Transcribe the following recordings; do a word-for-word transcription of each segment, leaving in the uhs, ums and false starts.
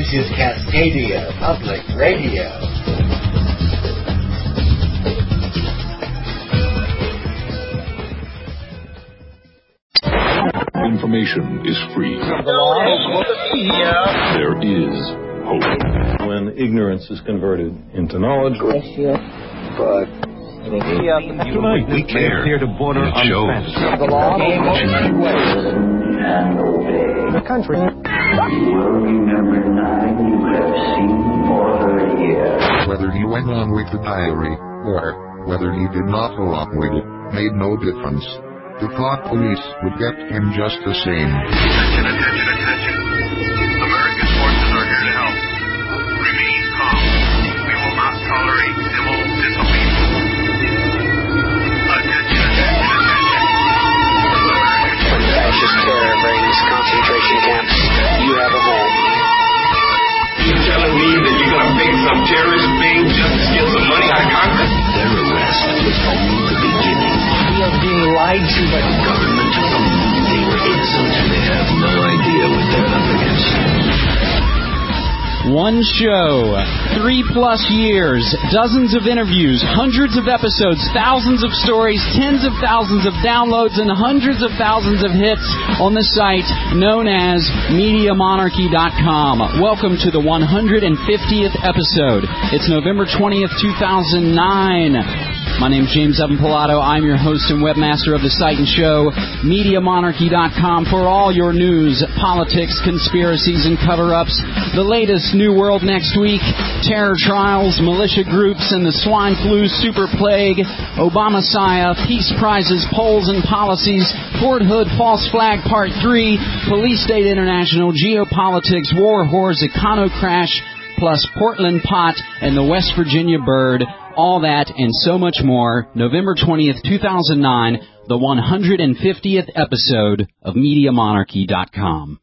This is Cascadia Public Radio. Information is free. There is hope. When ignorance is converted into knowledge. But tonight we care. Here to border on the law and obey the country. You will remember nine you have seen or heard here. Whether he went on with the diary, or whether he did not go on with it, made no difference. The thought police would get him just the same. Attention, attention, attention. American forces are here to help. Remain calm. We will not tolerate civil disobedience. Attention, attention, attention. When fascist terror brings concentration camps, you have a home. You telling me that you're going to fake some terrorist thing just to get some money out of Congress? Their arrest was only the beginning. We are being lied to by the government. They were innocent. They have no idea what they're up against. One show, three plus years, dozens of interviews, hundreds of episodes, thousands of stories, tens of thousands of downloads, and hundreds of thousands of hits on the site known as Media Monarchy dot com. Welcome to the one hundred fiftieth episode. It's November twentieth, two thousand nine. My name's James Evan Pilato. I'm your host and webmaster of the site and show, Media Monarchy dot com, for all your news, politics, conspiracies, and cover-ups. The latest New World Next Week, terror trials, militia groups, and the swine flu super plague, Obama-Saya, peace prizes, polls and policies, Fort Hood false flag part three, Police State International, geopolitics, war whores, econo crash, plus Portland pot and the West Virginia bird. All that and so much more. November twentieth, two thousand nine, the one hundred fiftieth episode of Media Monarchy dot com.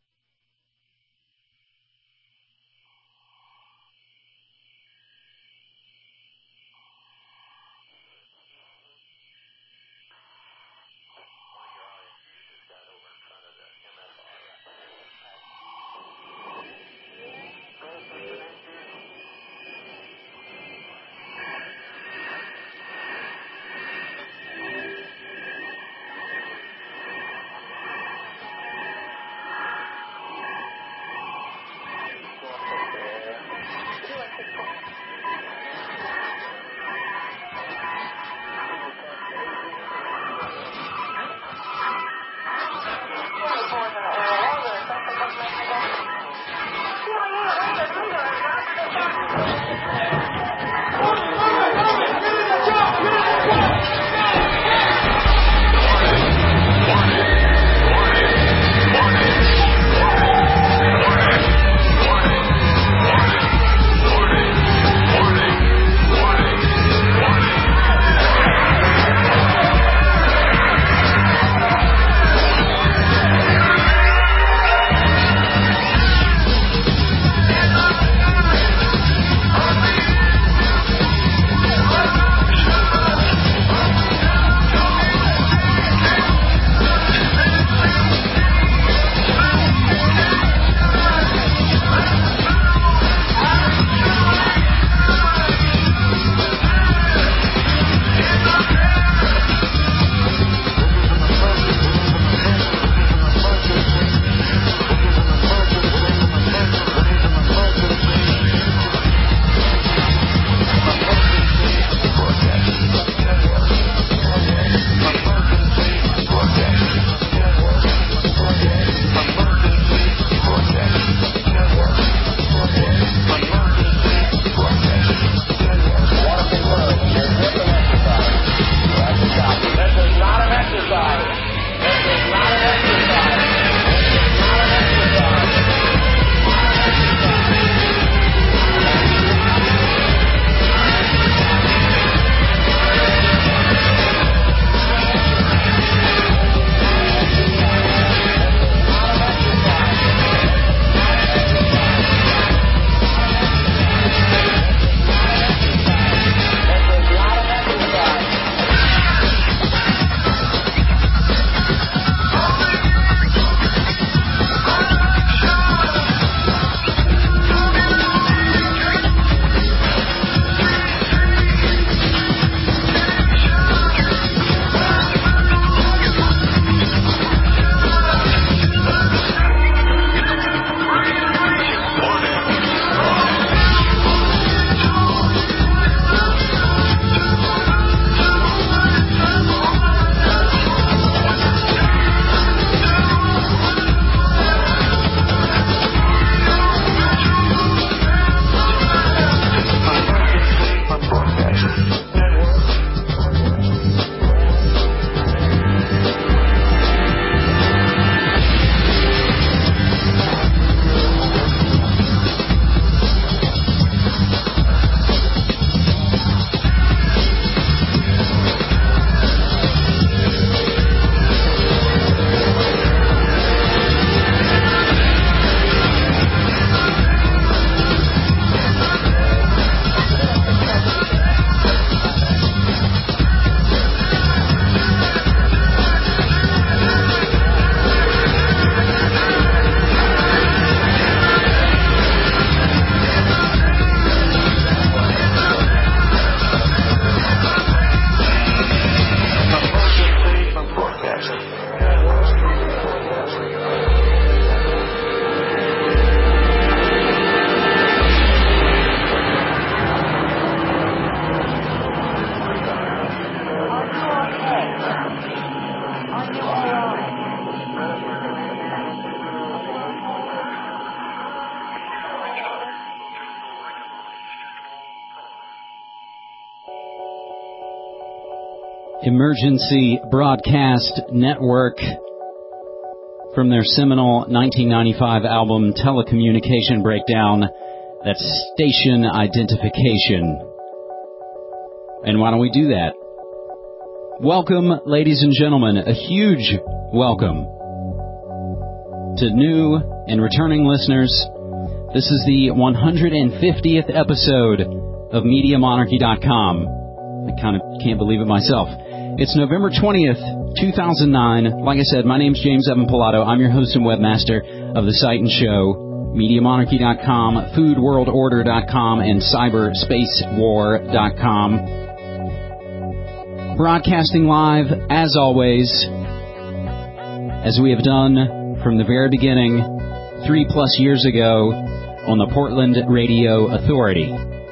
Emergency Broadcast Network from their seminal nineteen ninety-five album Telecommunication Breakdown. That's Station Identification. And why don't we do that? Welcome, ladies and gentlemen, a huge welcome to new and returning listeners. This is the one hundred fiftieth episode of Media Monarchy dot com. I kind of can't believe it myself. It's November twentieth, two thousand nine. Like I said, my name's James Evan Pilato. I'm your host and webmaster of the site and show, Media Monarchy dot com, Food World Order dot com, and Cyber Space War dot com. Broadcasting live, as always, as we have done from the very beginning, three plus years ago, on the Portland Radio Authority.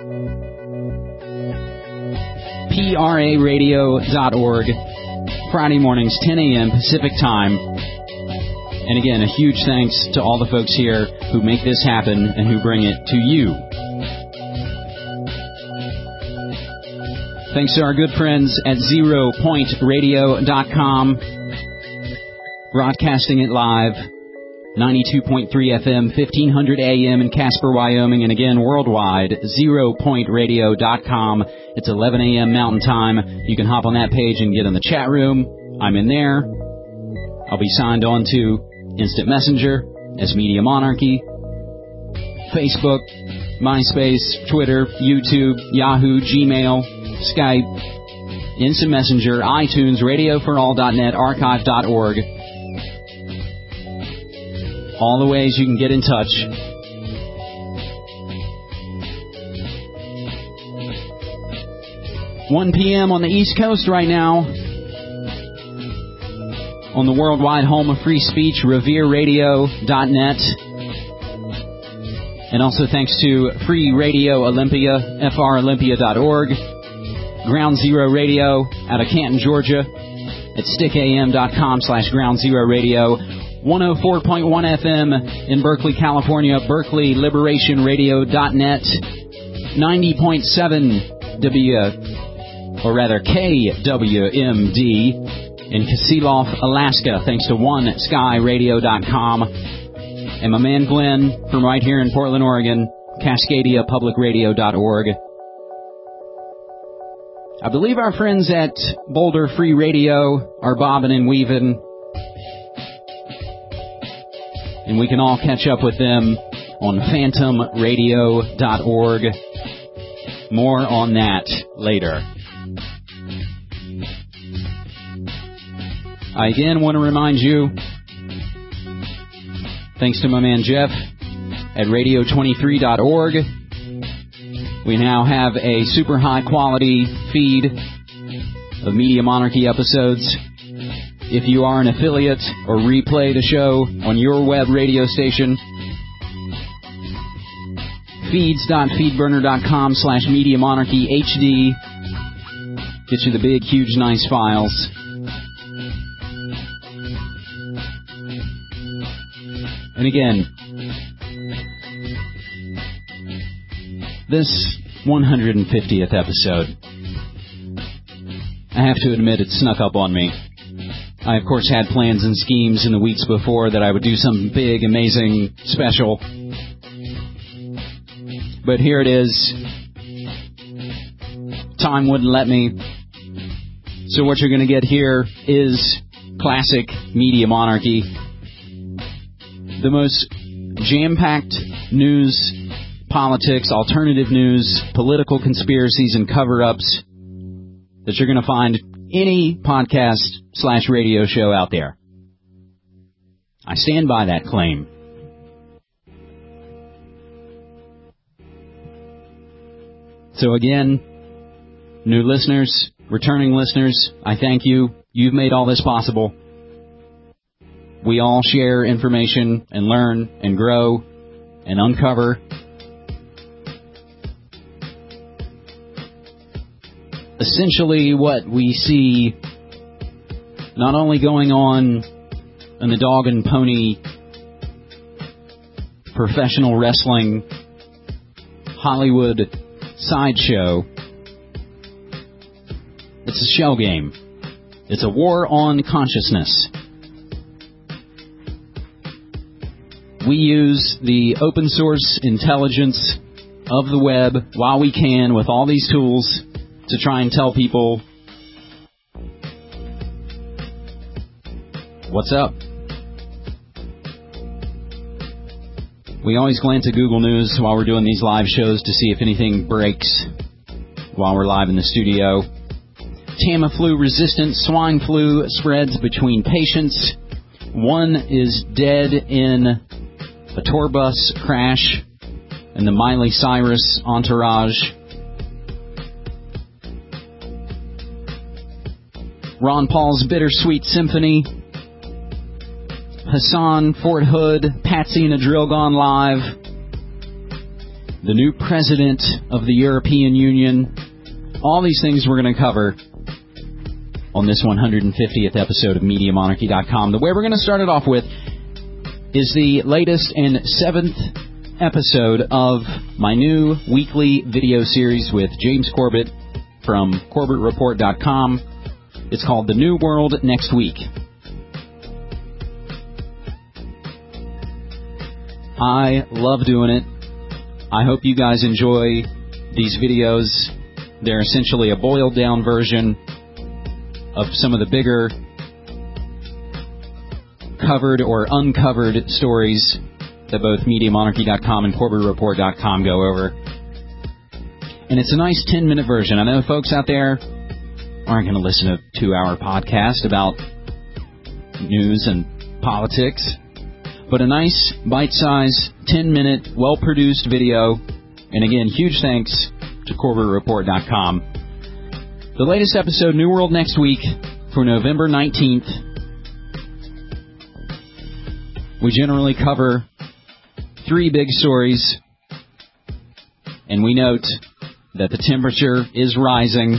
P R A radio dot org, Friday mornings, ten a.m. Pacific Time. And again, a huge thanks to all the folks here who make this happen and who bring it to you. Thanks to our good friends at zero point radio dot com, broadcasting it live, ninety-two point three F M, fifteen hundred A M in Casper, Wyoming, and again worldwide, zero point radio dot com. It's eleven a.m. Mountain Time. You can hop on that page and get in the chat room. I'm in there. I'll be signed on to Instant Messenger as Media Monarchy, Facebook, MySpace, Twitter, YouTube, Yahoo, Gmail, Skype, Instant Messenger, iTunes, radio for all dot net, archive dot org. All the ways you can get in touch. one p.m. on the East Coast right now. On the worldwide home of free speech, revere radio dot net. And also thanks to Free Radio Olympia, F R Olympia dot org. Ground Zero Radio out of Canton, Georgia at stick a m dot com slash ground zero radio. one oh four point one F M in Berkeley, California, berkeley liberation radio dot net. ninety point seven W, or rather K W M D in Kasilof, Alaska, thanks to one sky radio dot com. And my man Glenn from right here in Portland, Oregon, Cascadia Public Radio dot org. I believe our friends at Boulder Free Radio are bobbing and weaving, and we can all catch up with them on phantom radio dot org. More on that later. I again want to remind you, thanks to my man Jeff at radio twenty-three dot org, we now have a super high quality feed of Media Monarchy episodes. If you are an affiliate or replay the show on your web radio station, feeds dot feedburner dot com slash Media Monarchy H D. Get you the big, huge, nice files. And again, this one hundred fiftieth episode, I have to admit it snuck up on me. I, of course, had plans and schemes in the weeks before that I would do something big, amazing, special. But here it is. Time wouldn't let me. So what you're going to get here is classic Media Monarchy. The most jam-packed news, politics, alternative news, political conspiracies, and cover-ups that you're going to find any podcast slash radio show out there. I stand by that claim. So again, new listeners, returning listeners, I thank you. You've made all this possible. We all share information and learn and grow and uncover. Essentially what we see not only going on in the dog and pony professional wrestling Hollywood sideshow, it's a shell game. It's a war on consciousness. We use the open source intelligence of the web while we can with all these tools to try and tell people what's up. We always glance at Google News while we're doing these live shows to see if anything breaks while we're live in the studio. Tamiflu-resistant swine flu spreads between patients. One is dead in a tour bus crash in the Miley Cyrus entourage. Ron Paul's Bittersweet Symphony. Hassan, Fort Hood, Patsy and a Drill Gone Live. The new president of the European Union. All these things we're going to cover on this one hundred fiftieth episode of Media Monarchy dot com. The way we're going to start it off with is the latest and seventh episode of my new weekly video series with James Corbett from Corbett Report dot com. It's called The New World Next Week. I love doing it. I hope you guys enjoy these videos. They're essentially a boiled down version of some of the bigger covered or uncovered stories that both Media Monarchy dot com and Corbett Report dot com go over. And it's a nice ten-minute version. I know folks out there aren't going to listen to a two-hour podcast about news and politics, but a nice, bite-sized, ten-minute, well-produced video. And again, huge thanks to Corbett Report dot com. The latest episode, New World Next Week, for November nineteenth. We generally cover three big stories, and we note that the temperature is rising.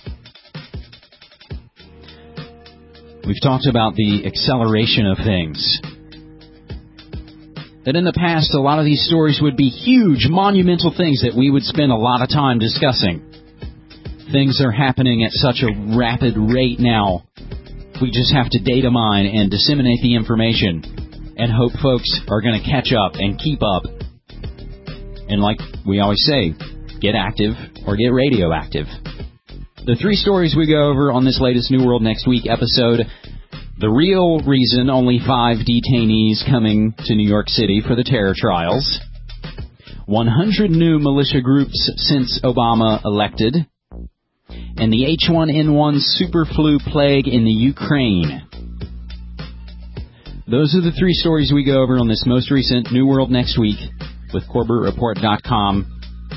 We've talked about the acceleration of things. That in the past, a lot of these stories would be huge, monumental things that we would spend a lot of time discussing. Things are happening at such a rapid rate now. We just have to data mine and disseminate the information and hope folks are going to catch up and keep up. And like we always say, get active or get radioactive. The three stories we go over on this latest New World Next Week episode: the real reason only five detainees coming to New York City for the terror trials, one hundred new militia groups since Obama elected, and the H one N one super flu plague in the Ukraine. Those are the three stories we go over on this most recent New World Next Week with Corbett Report dot com.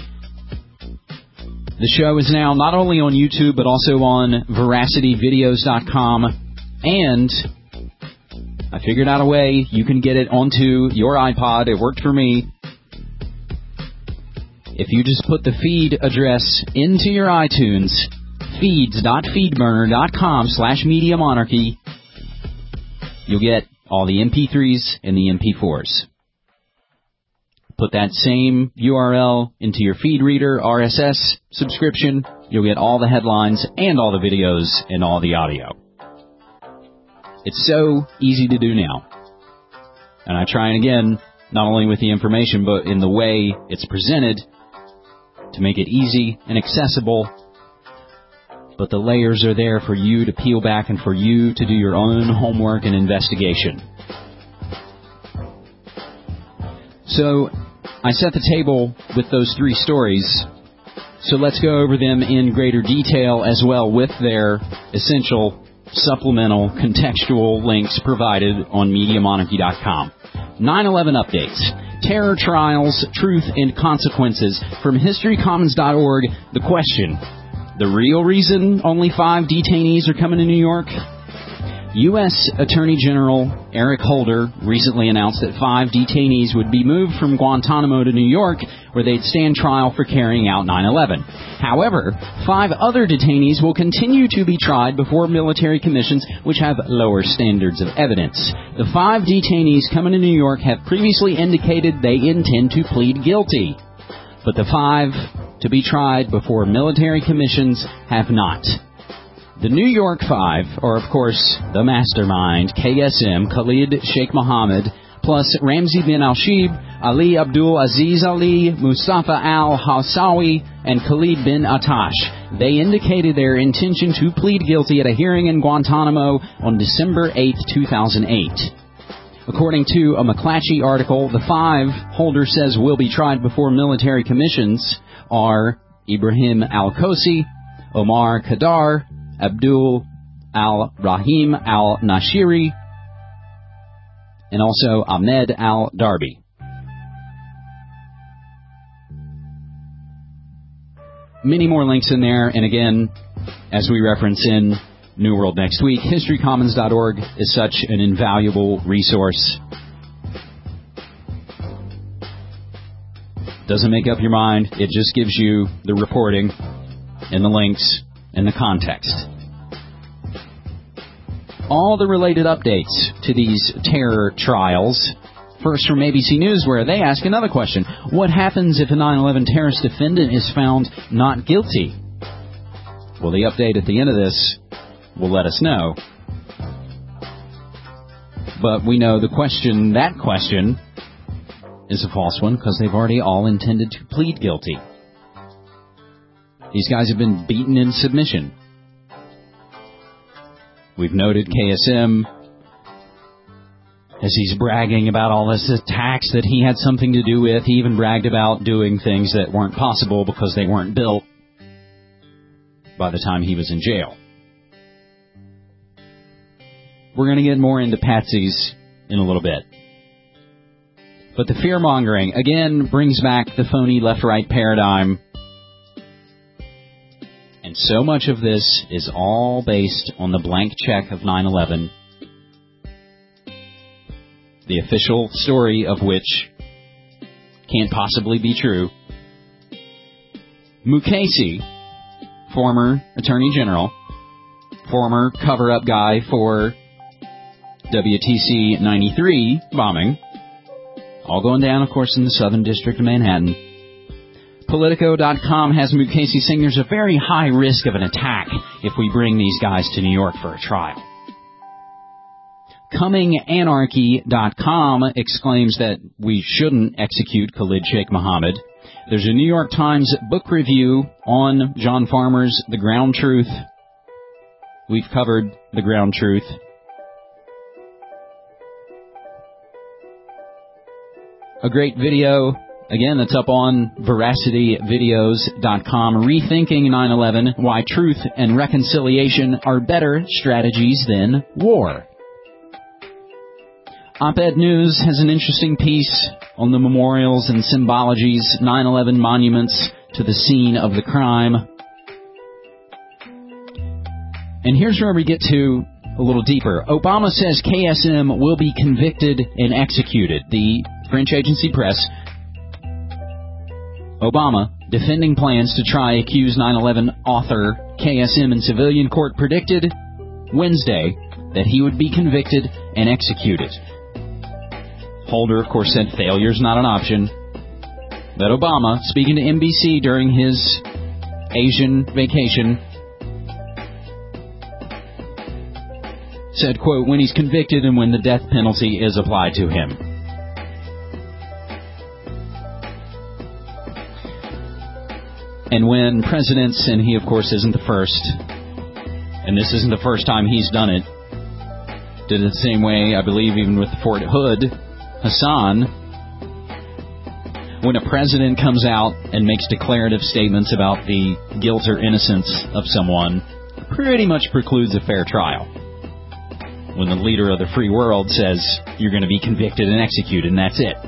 The show is now not only on YouTube, but also on Veracity Videos dot com. And I figured out a way you can get it onto your iPod. It worked for me. If you just put the feed address into your iTunes, feeds dot feedburner dot com slash Media Monarchy, you'll get all the M P threes and the M P fours. Put that same U R L into your feed reader R S S subscription, you'll get all the headlines and all the videos and all the audio. It's so easy to do now. And I try and again, not only with the information, but in the way it's presented, to make it easy and accessible. But the layers are there for you to peel back and for you to do your own homework and investigation. So, I set the table with those three stories. So let's go over them in greater detail as well with their essential supplemental contextual links provided on Media Monarchy dot com. nine eleven updates. Terror trials, truth and consequences. From History Commons dot org, the question: the real reason only five detainees are coming to New York? U S Attorney General Eric Holder recently announced that five detainees would be moved from Guantanamo to New York, where they'd stand trial for carrying out nine eleven. However, five other detainees will continue to be tried before military commissions, which have lower standards of evidence. The five detainees coming to New York have previously indicated they intend to plead guilty, but the five to be tried before military commissions have not. The New York Five are, of course, the mastermind, K S M, Khalid Sheikh Mohammed, plus Ramzi bin Al-Shib, Ali Abdul Aziz Ali, Mustafa al-Hawsawi, and Khalid bin Atash. They indicated their intention to plead guilty at a hearing in Guantanamo on December eighth, two thousand eight. According to a McClatchy article, the five, Holder says, will be tried before military commissions are Ibrahim al-Kosi, Omar Kadar, Abdul al-Rahim al-Nashiri, and also Ahmed al-Darbi. Many more links in there, and again, as we reference in New World Next Week, history commons dot org is such an invaluable resource. Doesn't make up your mind, it just gives you the reporting and the links and the context. All the related updates to these terror trials. First from A B C News, where they ask another question. What happens if a nine eleven terrorist defendant is found not guilty? Well, the update at the end of this will let us know. But we know the question, that question, is a false one because they've already all intended to plead guilty. These guys have been beaten in submission. We've noted K S M, as he's bragging about all this attacks that he had something to do with. He even bragged about doing things that weren't possible because they weren't built by the time he was in jail. We're going to get more into patsies in a little bit. But the fear-mongering, again, brings back the phony left-right paradigm. And so much of this is all based on the blank check of nine eleven, the official story of which can't possibly be true. Mukasey, former Attorney General, former cover-up guy for W T C ninety-three bombing, all going down, of course, in the Southern District of Manhattan. Politico dot com has Mukasey saying there's a very high risk of an attack if we bring these guys to New York for a trial. Coming Anarchy dot com exclaims that we shouldn't execute Khalid Sheikh Mohammed. There's a New York Times book review on John Farmer's The Ground Truth. We've covered The Ground Truth. A great video, again, that's up on veracity videos dot com, Rethinking nine eleven, Why Truth and Reconciliation Are Better Strategies Than War. Op-Ed News has an interesting piece on the memorials and symbologies, nine eleven monuments to the scene of the crime. And here's where we get to a little deeper. Obama says K S M will be convicted and executed. The French agency press, Obama, defending plans to try accused nine eleven author K S M in civilian court, predicted Wednesday that he would be convicted and executed. Holder, of course, said failure's not an option. But Obama, speaking to N B C during his Asian vacation, said, quote, when he's convicted and when the death penalty is applied to him. And when presidents, and he, of course, isn't the first, and this isn't the first time he's done it, did it the same way, I believe, even with Fort Hood, Hassan, when a president comes out and makes declarative statements about the guilt or innocence of someone, pretty much precludes a fair trial. When the leader of the free world says you're going to be convicted and executed, and that's it.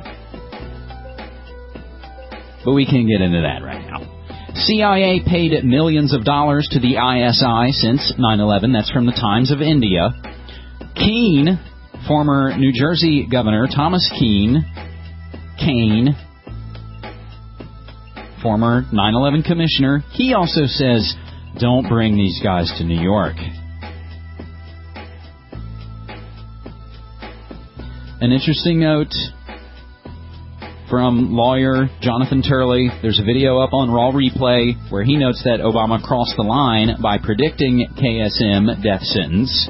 But we can't get into that right now. C I A paid millions of dollars to the I S I since nine eleven. That's from the Times of India. Keene, former New Jersey Governor Thomas Keene, Kane, former nine eleven commissioner, he also says, don't bring these guys to New York. An interesting note from lawyer Jonathan Turley. There's a video up on Raw Replay where he notes that Obama crossed the line by predicting K S M death sentence.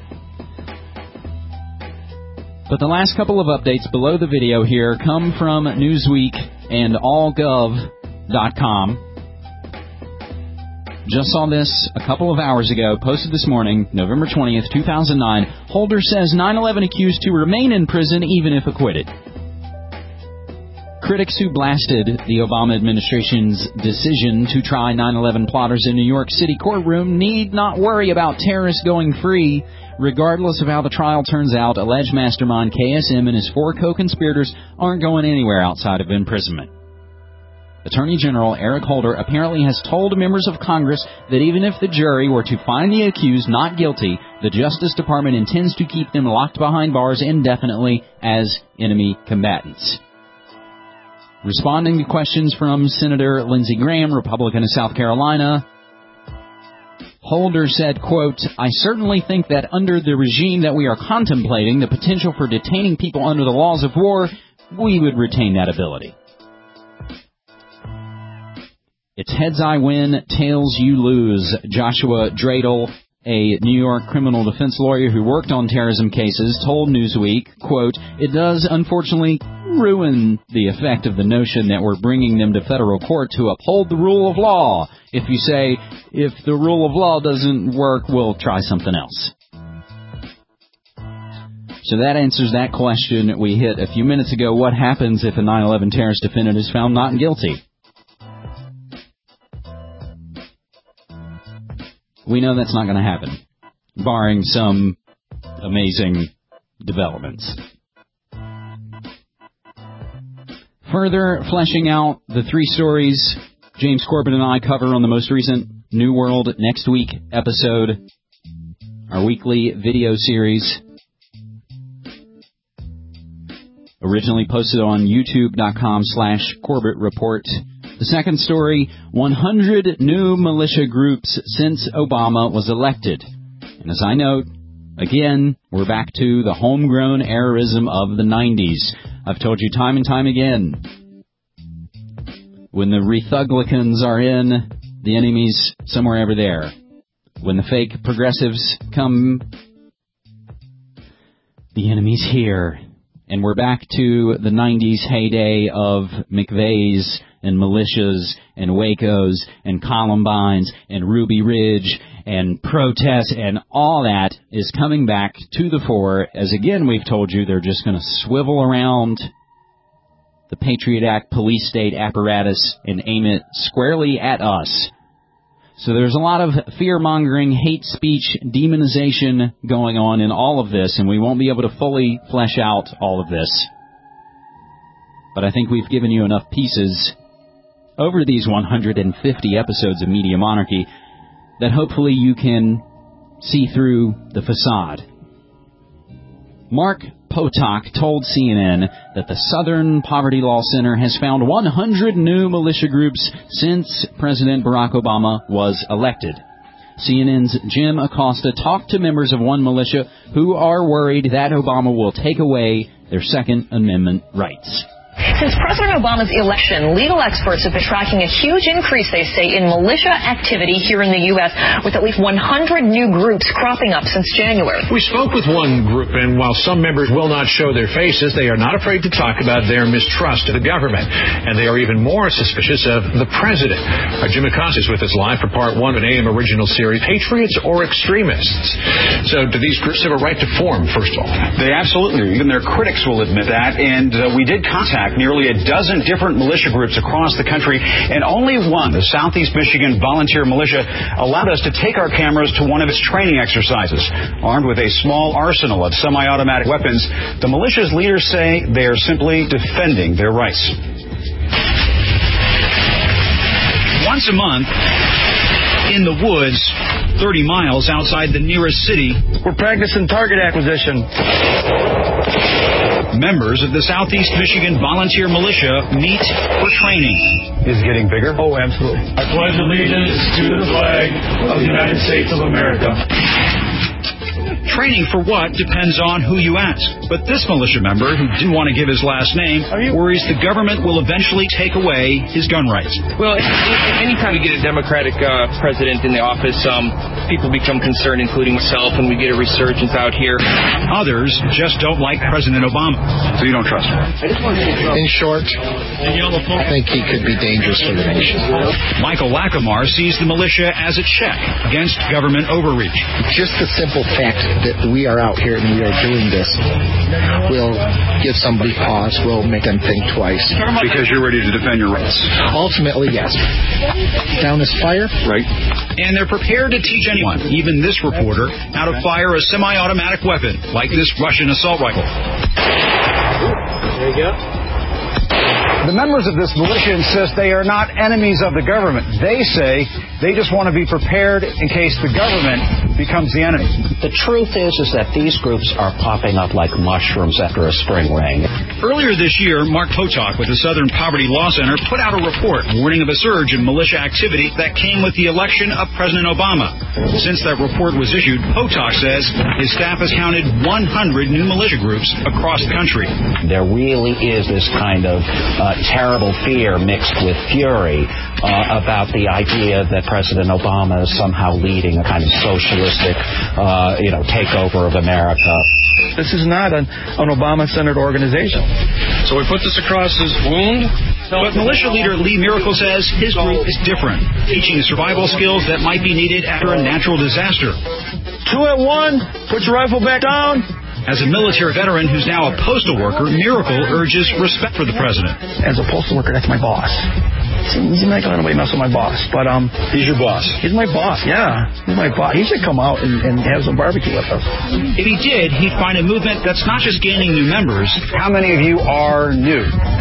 But the last couple of updates below the video here come from Newsweek and all gov dot com. Just saw this a couple of hours ago, posted this morning, November twentieth, two thousand nine. Holder says nine eleven accused to remain in prison even if acquitted. Critics who blasted the Obama administration's decision to try nine eleven plotters in New York City courtroom need not worry about terrorists going free. Regardless of how the trial turns out, alleged mastermind K S M and his four co-conspirators aren't going anywhere outside of imprisonment. Attorney General Eric Holder apparently has told members of Congress that even if the jury were to find the accused not guilty, the Justice Department intends to keep them locked behind bars indefinitely as enemy combatants. Responding to questions from Senator Lindsey Graham, Republican of South Carolina, Holder said, quote, I certainly think that under the regime that we are contemplating, the potential for detaining people under the laws of war, we would retain that ability. It's heads I win, tails you lose. Joshua Dradle, a New York criminal defense lawyer who worked on terrorism cases, told Newsweek, quote, it does unfortunately ruin the effect of the notion that we're bringing them to federal court to uphold the rule of law. If you say, if the rule of law doesn't work, we'll try something else. So that answers that question we hit a few minutes ago. What happens if a nine eleven terrorist defendant is found not guilty? We know that's not going to happen, barring some amazing developments. Further fleshing out the three stories James Corbett and I cover on the most recent New World Next Week episode, our weekly video series, originally posted on youtube.com slash Corbett Report. The second story, one hundred new militia groups since Obama was elected. And as I note, again, we're back to the homegrown errorism of the nineties. I've told you time and time again, when the Rethuglicans are in, the enemy's somewhere over there. When the fake progressives come, the enemy's here. And we're back to the nineties heyday of McVeigh's and militias and Wacos and Columbines and Ruby Ridge and protests, and all that is coming back to the fore, as again we've told you they're just going to swivel around the Patriot Act police state apparatus and aim it squarely at us. So there's a lot of fear-mongering, hate speech, demonization going on in all of this, and we won't be able to fully flesh out all of this. But I think we've given you enough pieces over these one hundred fifty episodes of Media Monarchy that hopefully you can see through the facade. Mark Potok told C N N that the Southern Poverty Law Center has found one hundred new militia groups since President Barack Obama was elected. C N N's Jim Acosta talked to members of one militia who are worried that Obama will take away their Second Amendment rights. Since President Obama's election, legal experts have been tracking a huge increase, they say, in militia activity here in the U S, with at least one hundred new groups cropping up since January. We spoke with one group, and while some members will not show their faces, they are not afraid to talk about their mistrust of the government, and they are even more suspicious of the president. Our Jim Acosta is with us live for part one of an A M original series, Patriots or Extremists. So do these groups have a right to form, first of all? They absolutely, even their critics will admit that, and uh, we did contact nearly a dozen different militia groups across the country, and only one, the Southeast Michigan Volunteer Militia, allowed us to take our cameras to one of its training exercises. Armed with a small arsenal of semi-automatic weapons, the militia's leaders say they are simply defending their rights. Once a month, in the woods, thirty miles outside the nearest city, we're practicing target acquisition. Members of the Southeast Michigan Volunteer Militia meet for training. Is it getting bigger? Oh, absolutely. I pledge allegiance to the flag of the United States of America. Training for what depends on who you ask. But this militia member, who didn't want to give his last name, worries the government will eventually take away his gun rights. Well, anytime we get a Democratic uh, president in the office, um, people become concerned, including myself, and we get a resurgence out here. Others just don't like President Obama. So you don't trust him? In short, I think he could be dangerous for the nation. Michael Lackamar sees the militia as a check against government overreach. Just the simple fact that we are out here and we are doing this will give somebody pause, will make them think twice. Because you're ready to defend your rights. Ultimately, yes. Down this fire. Right. And they're prepared to teach anyone, even this reporter, how to fire a semi-automatic weapon, like this Russian assault rifle. There you go. The members of this militia insist they are not enemies of the government. They say they just want to be prepared in case the government becomes the enemy. The truth is, is that these groups are popping up like mushrooms after a spring rain. Earlier this year, Mark Potok with the Southern Poverty Law Center put out a report warning of a surge in militia activity that came with the election of President Obama. Since that report was issued, Potok says his staff has counted one hundred new militia groups across the country. There really is this kind of uh, terrible fear mixed with fury uh, about the idea that President Obama is somehow leading a kind of socialistic, uh, you know, takeover of America. This is not an, an Obama-centered organization. So we put this across his wound. But militia leader Lee Miracle says his group is different, teaching survival skills that might be needed after a natural disaster. Two at one, put your rifle back down. As a military veteran who's now a postal worker, Miracle urges respect for the president. As a postal worker, that's my boss. He's not going to let anybody mess with my boss. But um, he's your boss. He's my boss, yeah. He's my boss. He should come out and, and have some barbecue with us. If he did, he'd find a movement that's not just gaining new members. How many of you are new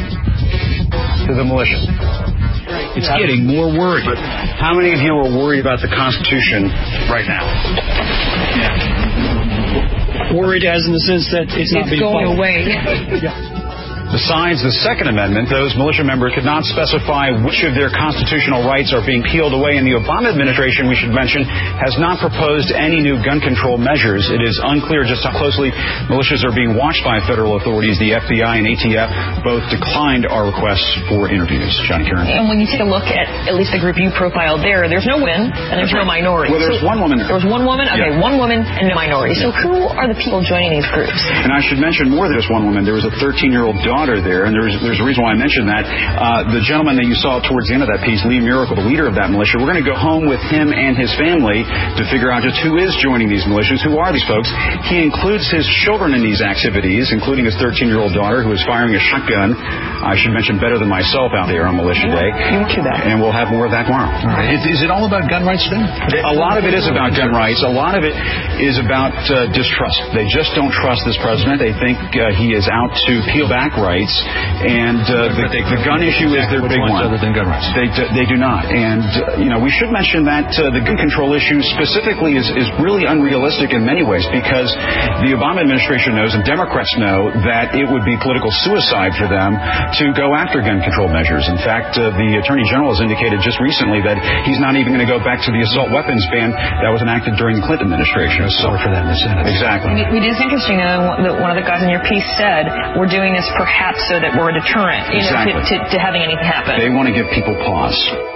to the militia? It's getting more worried. But how many of you are worried about the Constitution right now? Yeah. Worried as in the sense that it's, it's not being going followed. away. Yeah. Besides the Second Amendment, those militia members could not specify which of their constitutional rights are being peeled away, and the Obama administration, we should mention, has not proposed any new gun control measures. It is unclear just how closely militias are being watched by federal authorities. The F B I and A T F both declined our requests for interviews. Johnny Karen. And when you take a look at at least the group you profiled there, there's no women and there's no minority. Well, there's so, one woman there. There was one woman? Okay, yeah. one woman and no minority. So who are the people joining these groups? And I should mention more than just one woman. There was a thirteen-year-old daughter there, and there's there's a reason why I mentioned that. Uh, the gentleman that you saw towards the end of that piece, Lee Miracle, the leader of that militia, we're going to go home with him and his family to figure out just who is joining these militias, who are these folks. He includes his children in these activities, including his thirteen-year-old daughter, who is firing a shotgun. I should mention better than myself out there on Militia Day. And we'll have more of that tomorrow. All right. Is, is it all about gun rights then? A lot of it is about gun rights. A lot of it is about uh, distrust. They just don't trust this president. They think uh, he is out to peel back rights. And uh, the, the, the gun issue is their big one. Other than gun rights. They, they do not. And, uh, you know, we should mention that uh, the gun control issue specifically is, is really unrealistic in many ways, because the Obama administration knows and Democrats know that it would be political suicide for them to go after gun control measures. In fact, uh, the Attorney General has indicated just recently that he's not even going to go back to the assault weapons ban that was enacted during the Clinton administration. Sorry for that in the Senate. Exactly. It is interesting uh, that one of the guys in your piece said, we're doing this perhaps so that we're a deterrent, you exactly. know, to, to, to having anything happen. They want to give people pause.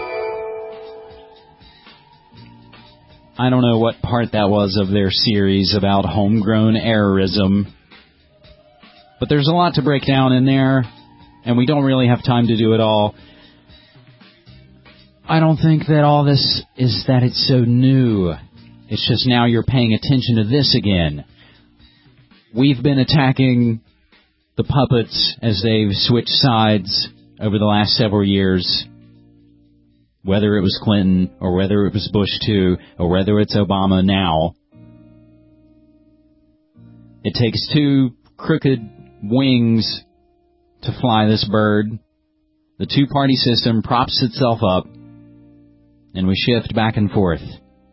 I don't know what part that was of their series about homegrown errorism, but there's a lot to break down in there, and we don't really have time to do it all. I don't think that all this is that it's so new. It's just now you're paying attention to this again. We've been attacking the puppets as they've switched sides over the last several years, whether it was Clinton or whether it was Bush two or whether it's Obama now. It takes two crooked wings to fly this bird. The two-party system props itself up, and we shift back and forth.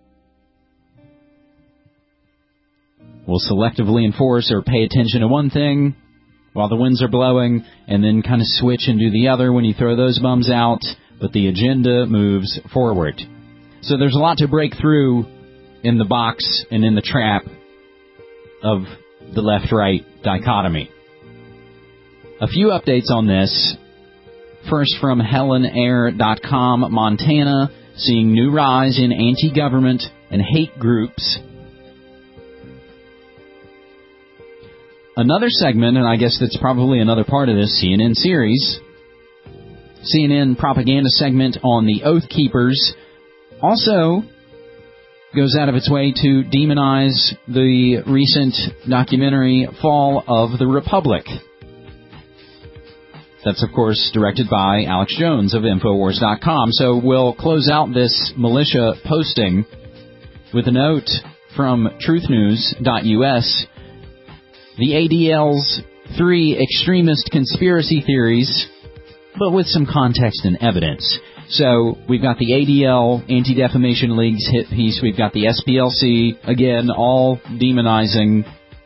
We'll selectively enforce or pay attention to one thing while the winds are blowing, and then kind of switch and do the other when you throw those bums out, but the agenda moves forward. So there's a lot to break through in the box and in the trap of the left-right dichotomy. A few updates on this. First from Helen Air dot com, Montana, seeing new rise in anti-government and hate groups. Another segment, and I guess that's probably another part of this C N N series, C N N propaganda segment on the Oath Keepers, also goes out of its way to demonize the recent documentary Fall of the Republic. That's, of course, directed by Alex Jones of Infowars dot com. So we'll close out this militia posting with a note from Truth News dot U S. The A D L's three extremist conspiracy theories, but with some context and evidence. So we've got the A D L, Anti-Defamation League's hit piece. We've got the S P L C, again, all demonizing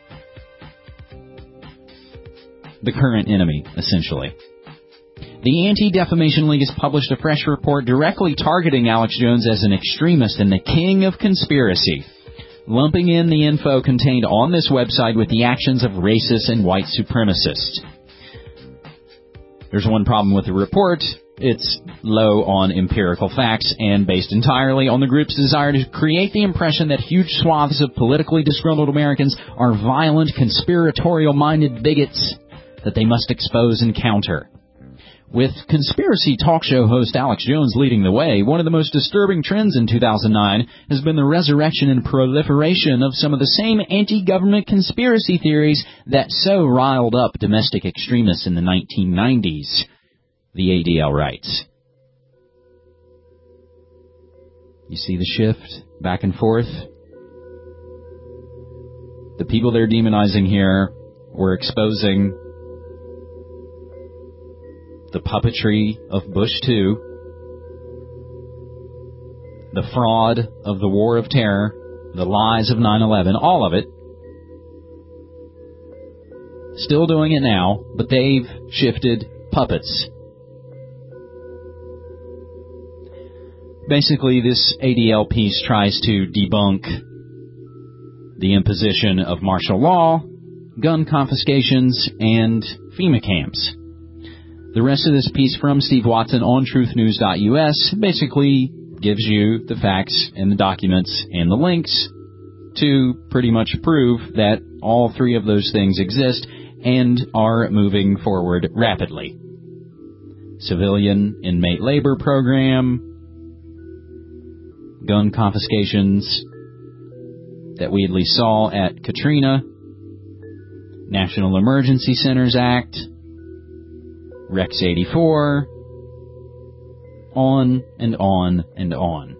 the current enemy, essentially. The Anti-Defamation League has published a fresh report directly targeting Alex Jones as an extremist and the king of conspiracy, lumping in the info contained on this website with the actions of racists and white supremacists. There's one problem with the report. It's low on empirical facts and based entirely on the group's desire to create the impression that huge swaths of politically disgruntled Americans are violent, conspiratorial-minded bigots that they must expose and counter. With conspiracy talk show host Alex Jones leading the way, one of the most disturbing trends in two thousand nine has been the resurrection and proliferation of some of the same anti-government conspiracy theories that so riled up domestic extremists in the nineteen nineties, the A D L writes. You see the shift back and forth? The people they're demonizing here were exposing the puppetry of Bush two, the fraud of the War of Terror, the lies of nine eleven, all of it. Still doing it now, but they've shifted puppets. Basically, this A D L piece tries to debunk the imposition of martial law, gun confiscations, and FEMA camps. The rest of this piece from Steve Watson on Truth News dot U S basically gives you the facts and the documents and the links to pretty much prove that all three of those things exist and are moving forward rapidly. Civilian inmate labor program, gun confiscations that we at least saw at Katrina, National Emergency Centers Act, Rex eighty-four, on and on and on.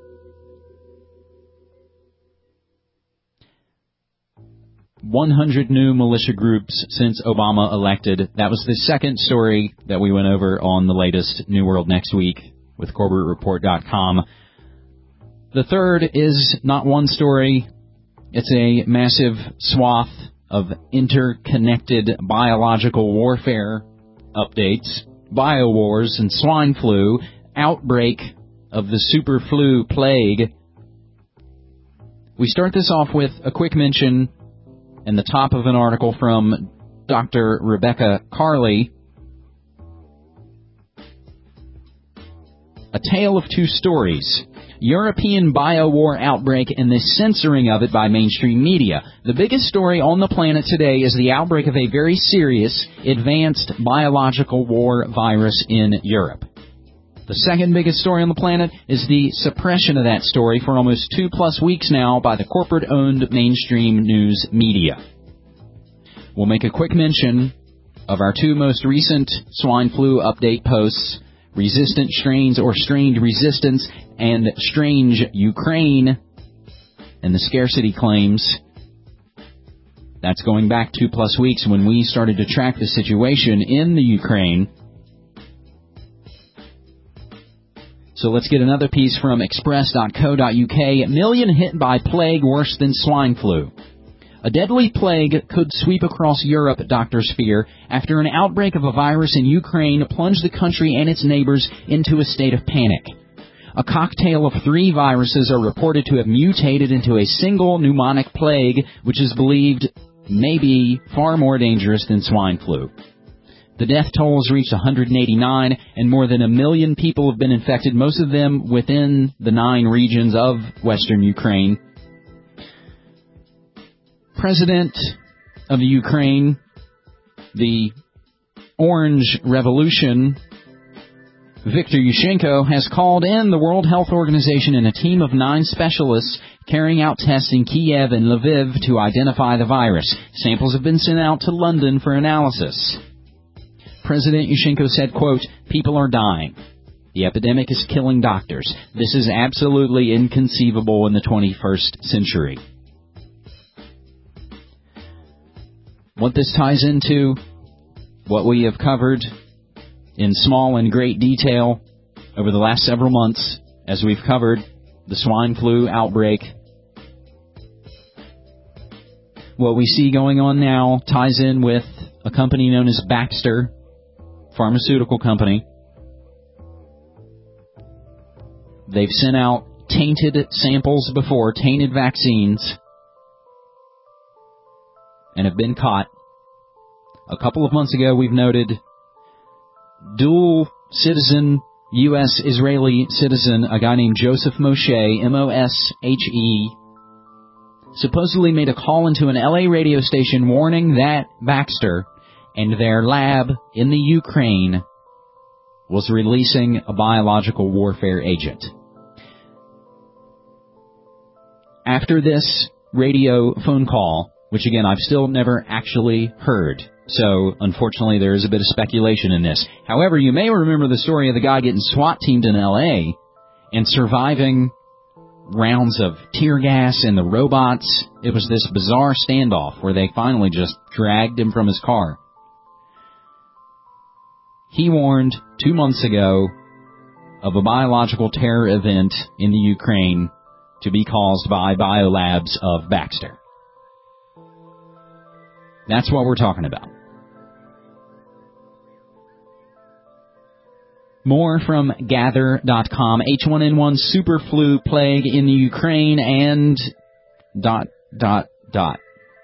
one hundred new militia groups since Obama elected. That was the second story that we went over on the latest New World Next Week with Corbett Report dot com. The third is not one story. It's a massive swath of interconnected biological warfare updates, biowars and swine flu, outbreak of the super flu plague. We start this off with a quick mention in the top of an article from Doctor Rebecca Carley. A tale of two stories. European biowar outbreak and the censoring of it by mainstream media. The biggest story on the planet today is the outbreak of a very serious, advanced biological war virus in Europe. The second biggest story on the planet is the suppression of that story for almost two plus weeks now by the corporate-owned mainstream news media. We'll make a quick mention of our two most recent swine flu update posts, Resistant Strains or Strained Resistance, and Strange Ukraine, and the scarcity claims. That's going back two plus weeks when we started to track the situation in the Ukraine. So let's get another piece from express dot co dot U K. Million hit by plague worse than swine flu. A deadly plague could sweep across Europe, doctors fear, after an outbreak of a virus in Ukraine plunged the country and its neighbors into a state of panic. A cocktail of three viruses are reported to have mutated into a single pneumonic plague, which is believed may be far more dangerous than swine flu. The death toll has reached one hundred eighty-nine, and more than a million people have been infected, most of them within the nine regions of western Ukraine. President of the Ukraine, the Orange Revolution, Viktor Yushchenko, has called in the World Health Organization and a team of nine specialists carrying out tests in Kiev and Lviv to identify the virus. Samples have been sent out to London for analysis. President Yushchenko said, quote, "People are dying. The epidemic is killing doctors. This is absolutely inconceivable in the twenty-first century." What this ties into, what we have covered in small and great detail over the last several months as we've covered the swine flu outbreak. What we see going on now ties in with a company known as Baxter, pharmaceutical company. They've sent out tainted samples before, tainted vaccines, and have been caught. A couple of months ago, we've noted dual citizen, U S Israeli citizen, a guy named Joseph Moshe, M O S H E, supposedly made a call into an L A radio station warning that Baxter and their lab in the Ukraine was releasing a biological warfare agent. After this radio phone call, which again I've still never actually heard, so unfortunately there is a bit of speculation in this. However, you may remember the story of the guy getting SWAT teamed in L A and surviving rounds of tear gas and the robots. It was this bizarre standoff where they finally just dragged him from his car. He warned two months ago of a biological terror event in the Ukraine to be caused by biolabs of Baxter. That's what we're talking about. More from gather dot com. H one N one super flu plague in the Ukraine and dot, dot, dot.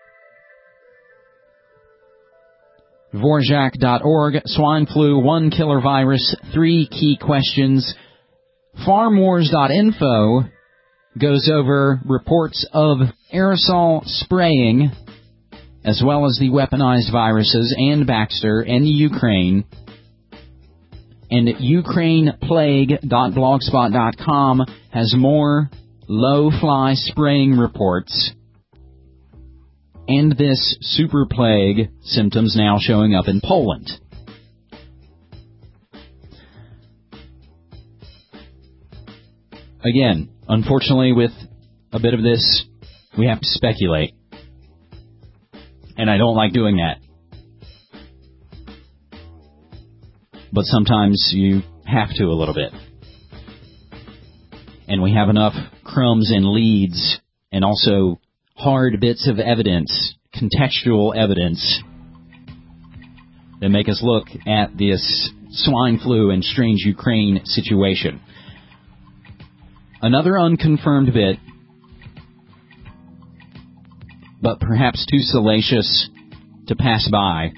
Vorjak dot org. Swine flu, one killer virus, three key questions. farm wars dot info goes over reports of aerosol spraying, as well as the weaponized viruses and Baxter and the Ukraine. And ukraine plague dot blogspot dot com has more low-fly spraying reports. And this super plague symptoms now showing up in Poland. Again, unfortunately, with a bit of this, we have to speculate. And I don't like doing that. But sometimes you have to a little bit. And we have enough crumbs and leads and also hard bits of evidence, contextual evidence, that make us look at this swine flu and strange Ukraine situation. Another unconfirmed bit, but perhaps too salacious to pass by.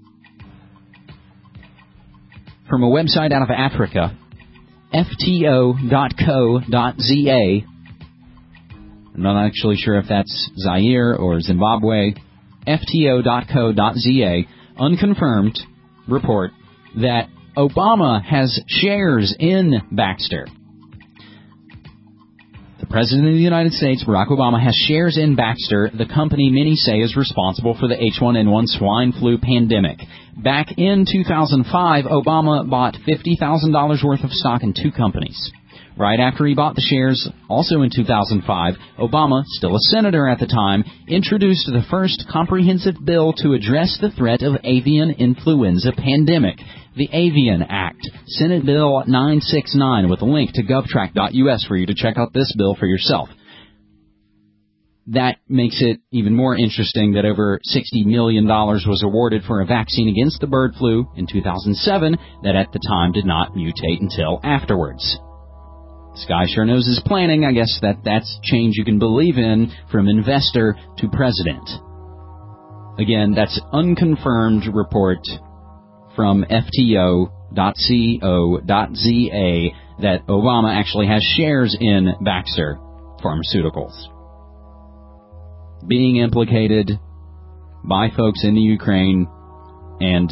From a website out of Africa, F T O dot co dot Z A. I'm not actually sure if that's Zaire or Zimbabwe. F T O dot co dot Z A, unconfirmed report that Obama has shares in Baxter. The President of the United States, Barack Obama, has shares in Baxter, the company many say is responsible for the H one N one swine flu pandemic. Back in two thousand five, Obama bought fifty thousand dollars worth of stock in two companies. Right after he bought the shares, also in two thousand five, Obama, still a senator at the time, introduced the first comprehensive bill to address the threat of avian influenza pandemic, the Avian Act, Senate Bill nine sixty-nine, with a link to govtrack dot U S for you to check out this bill for yourself. That makes it even more interesting that over sixty million dollars was awarded for a vaccine against the bird flu in two thousand seven that at the time did not mutate until afterwards. This guy sure knows his planning. I guess that that's change you can believe in from investor to president. Again, that's unconfirmed report from F T O dot co dot Z A that Obama actually has shares in Baxter Pharmaceuticals being implicated by folks in the Ukraine, and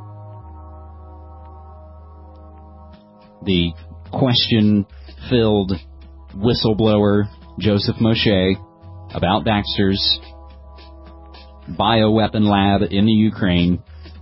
the question-filled whistleblower Joseph Moshe about Baxter's bioweapon lab in the Ukraine.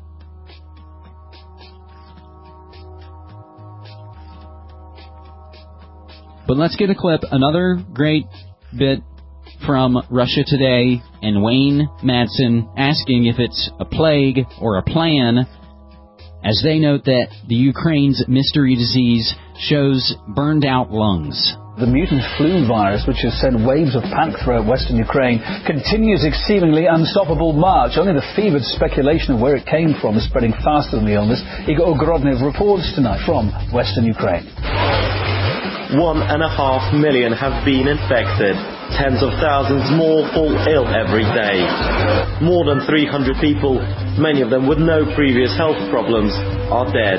But let's get a clip, another great bit from Russia Today, and Wayne Madsen asking if it's a plague or a plan, as they note that the Ukraine's mystery disease shows burned-out lungs. The mutant flu virus, which has sent waves of panic throughout western Ukraine, continues its seemingly unstoppable march. Only the fevered speculation of where it came from is spreading faster than the illness. Igor Ogrodnev reports tonight from western Ukraine. One and a half million have been infected. Tens of thousands more fall ill every day. More than three hundred people, many of them with no previous health problems, are dead.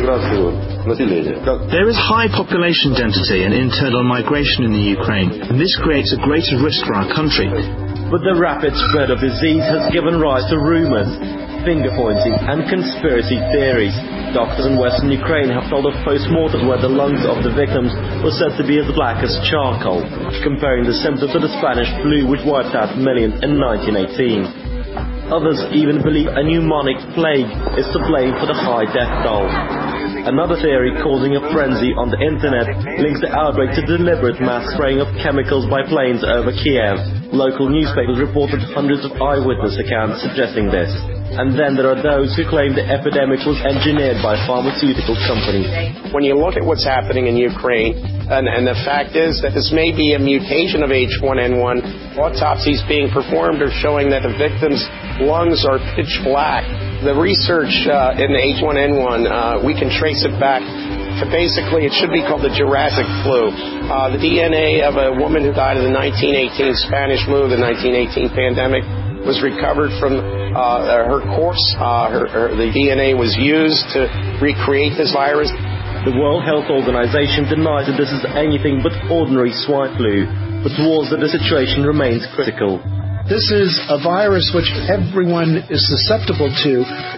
There is high population density and internal migration in the Ukraine, and this creates a greater risk for our country. But the rapid spread of disease has given rise to rumors, finger-pointing and conspiracy theories. Doctors in western Ukraine have told of post-mortem where the lungs of the victims were said to be as black as charcoal, comparing the symptoms to the Spanish flu which wiped out millions in nineteen eighteen. Others even believe a pneumonic plague is to blame for the high death toll. Another theory causing a frenzy on the internet links the outbreak to deliberate mass spraying of chemicals by planes over Kiev. Local newspapers reported hundreds of eyewitness accounts suggesting this. And then there are those who claim the epidemic was engineered by pharmaceutical companies. When you look at what's happening in Ukraine, and, and the fact is that this may be a mutation of H one N one, autopsies being performed are showing that the victims' lungs are pitch black. The research uh, in the H one N one, uh, we can trace it back to basically, it should be called the Jurassic flu. Uh, the D N A of a woman who died of the nineteen eighteen Spanish flu, the nineteen eighteen pandemic, was recovered from uh, her corpse. Uh, her, her, the D N A was used to recreate this virus. The World Health Organization denies that this is anything but ordinary swine flu, but warns that the situation remains critical. This is a virus which everyone is susceptible to,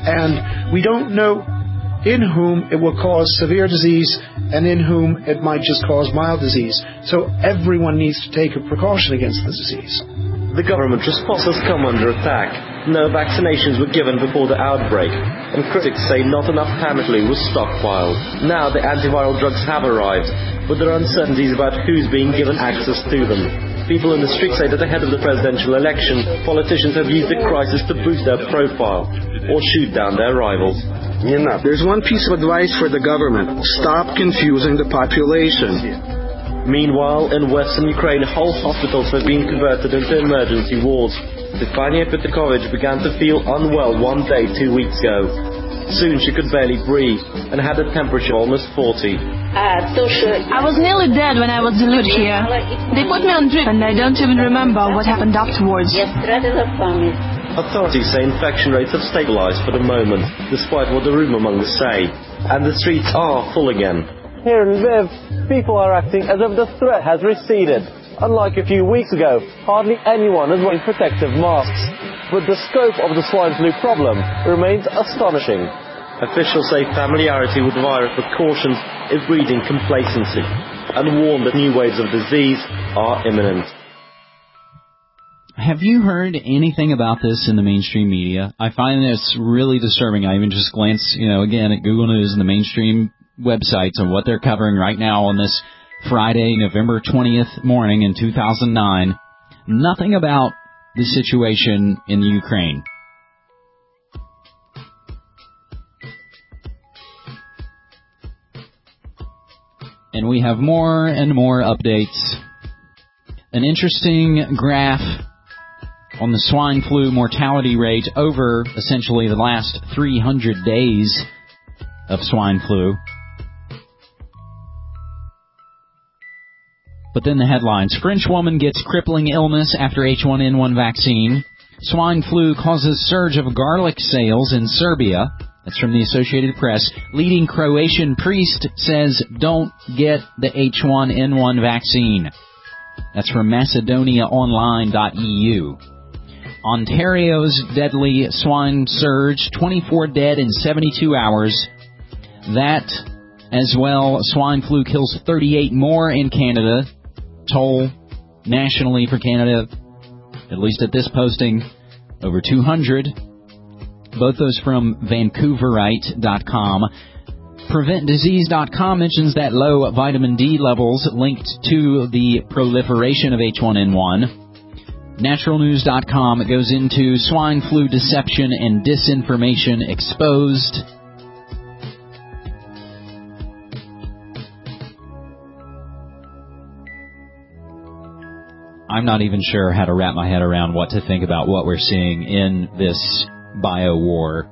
and we don't know in whom it will cause severe disease and in whom it might just cause mild disease. So everyone needs to take a precaution against the disease. The government response has come under attack. No vaccinations were given before the outbreak, and critics say not enough Tamiflu was stockpiled. Now the antiviral drugs have arrived, but there are uncertainties about who's being given access to them. People in the street say that ahead of the presidential election, politicians have used the crisis to boost their profile or shoot down their rivals. There's one piece of advice for the government. Stop confusing the population. Meanwhile, in western Ukraine, whole hospitals have been converted into emergency wards. Stefania Pitakovich began to feel unwell one day two weeks ago. Soon she could barely breathe and had a temperature of almost forty. I was nearly dead when I was delivered here. They put me on drip and I don't even remember what happened afterwards. Authorities say infection rates have stabilized for the moment, despite what the rumourmongers say. And the streets are full again. Here in Lviv, people are acting as if the threat has receded. Unlike a few weeks ago, hardly anyone is wearing protective masks. But the scope of the swine flu problem remains astonishing. Officials say familiarity with the virus precautions is breeding complacency, and warn that new waves of disease are imminent. Have you heard anything about this in the mainstream media? I find this really disturbing. I even just glance, you know, again at Google News and the mainstream websites and what they're covering right now on this Friday, November twentieth morning in two thousand nine. Nothing about the situation in the Ukraine. And we have more and more updates. An interesting graph on the swine flu mortality rate over essentially the last three hundred days of swine flu. But then the headlines: French woman gets crippling illness after H one N one vaccine. Swine flu causes surge of garlic sales in Serbia. That's from the Associated Press. Leading Croatian priest says don't get the H one N one vaccine. That's from Macedonia Online dot E U. Ontario's deadly swine surge, twenty-four dead in seventy-two hours. That, as well, swine flu kills thirty-eight more in Canada. Toll nationally for Canada, at least at this posting, over two hundred. Both those from Vancouverite dot com. Prevent Disease dot com mentions that low vitamin D levels linked to the proliferation of H one N one. Natural News dot com goes into swine flu deception and disinformation exposed. I'm not even sure how to wrap my head around what to think about what we're seeing in this bio war.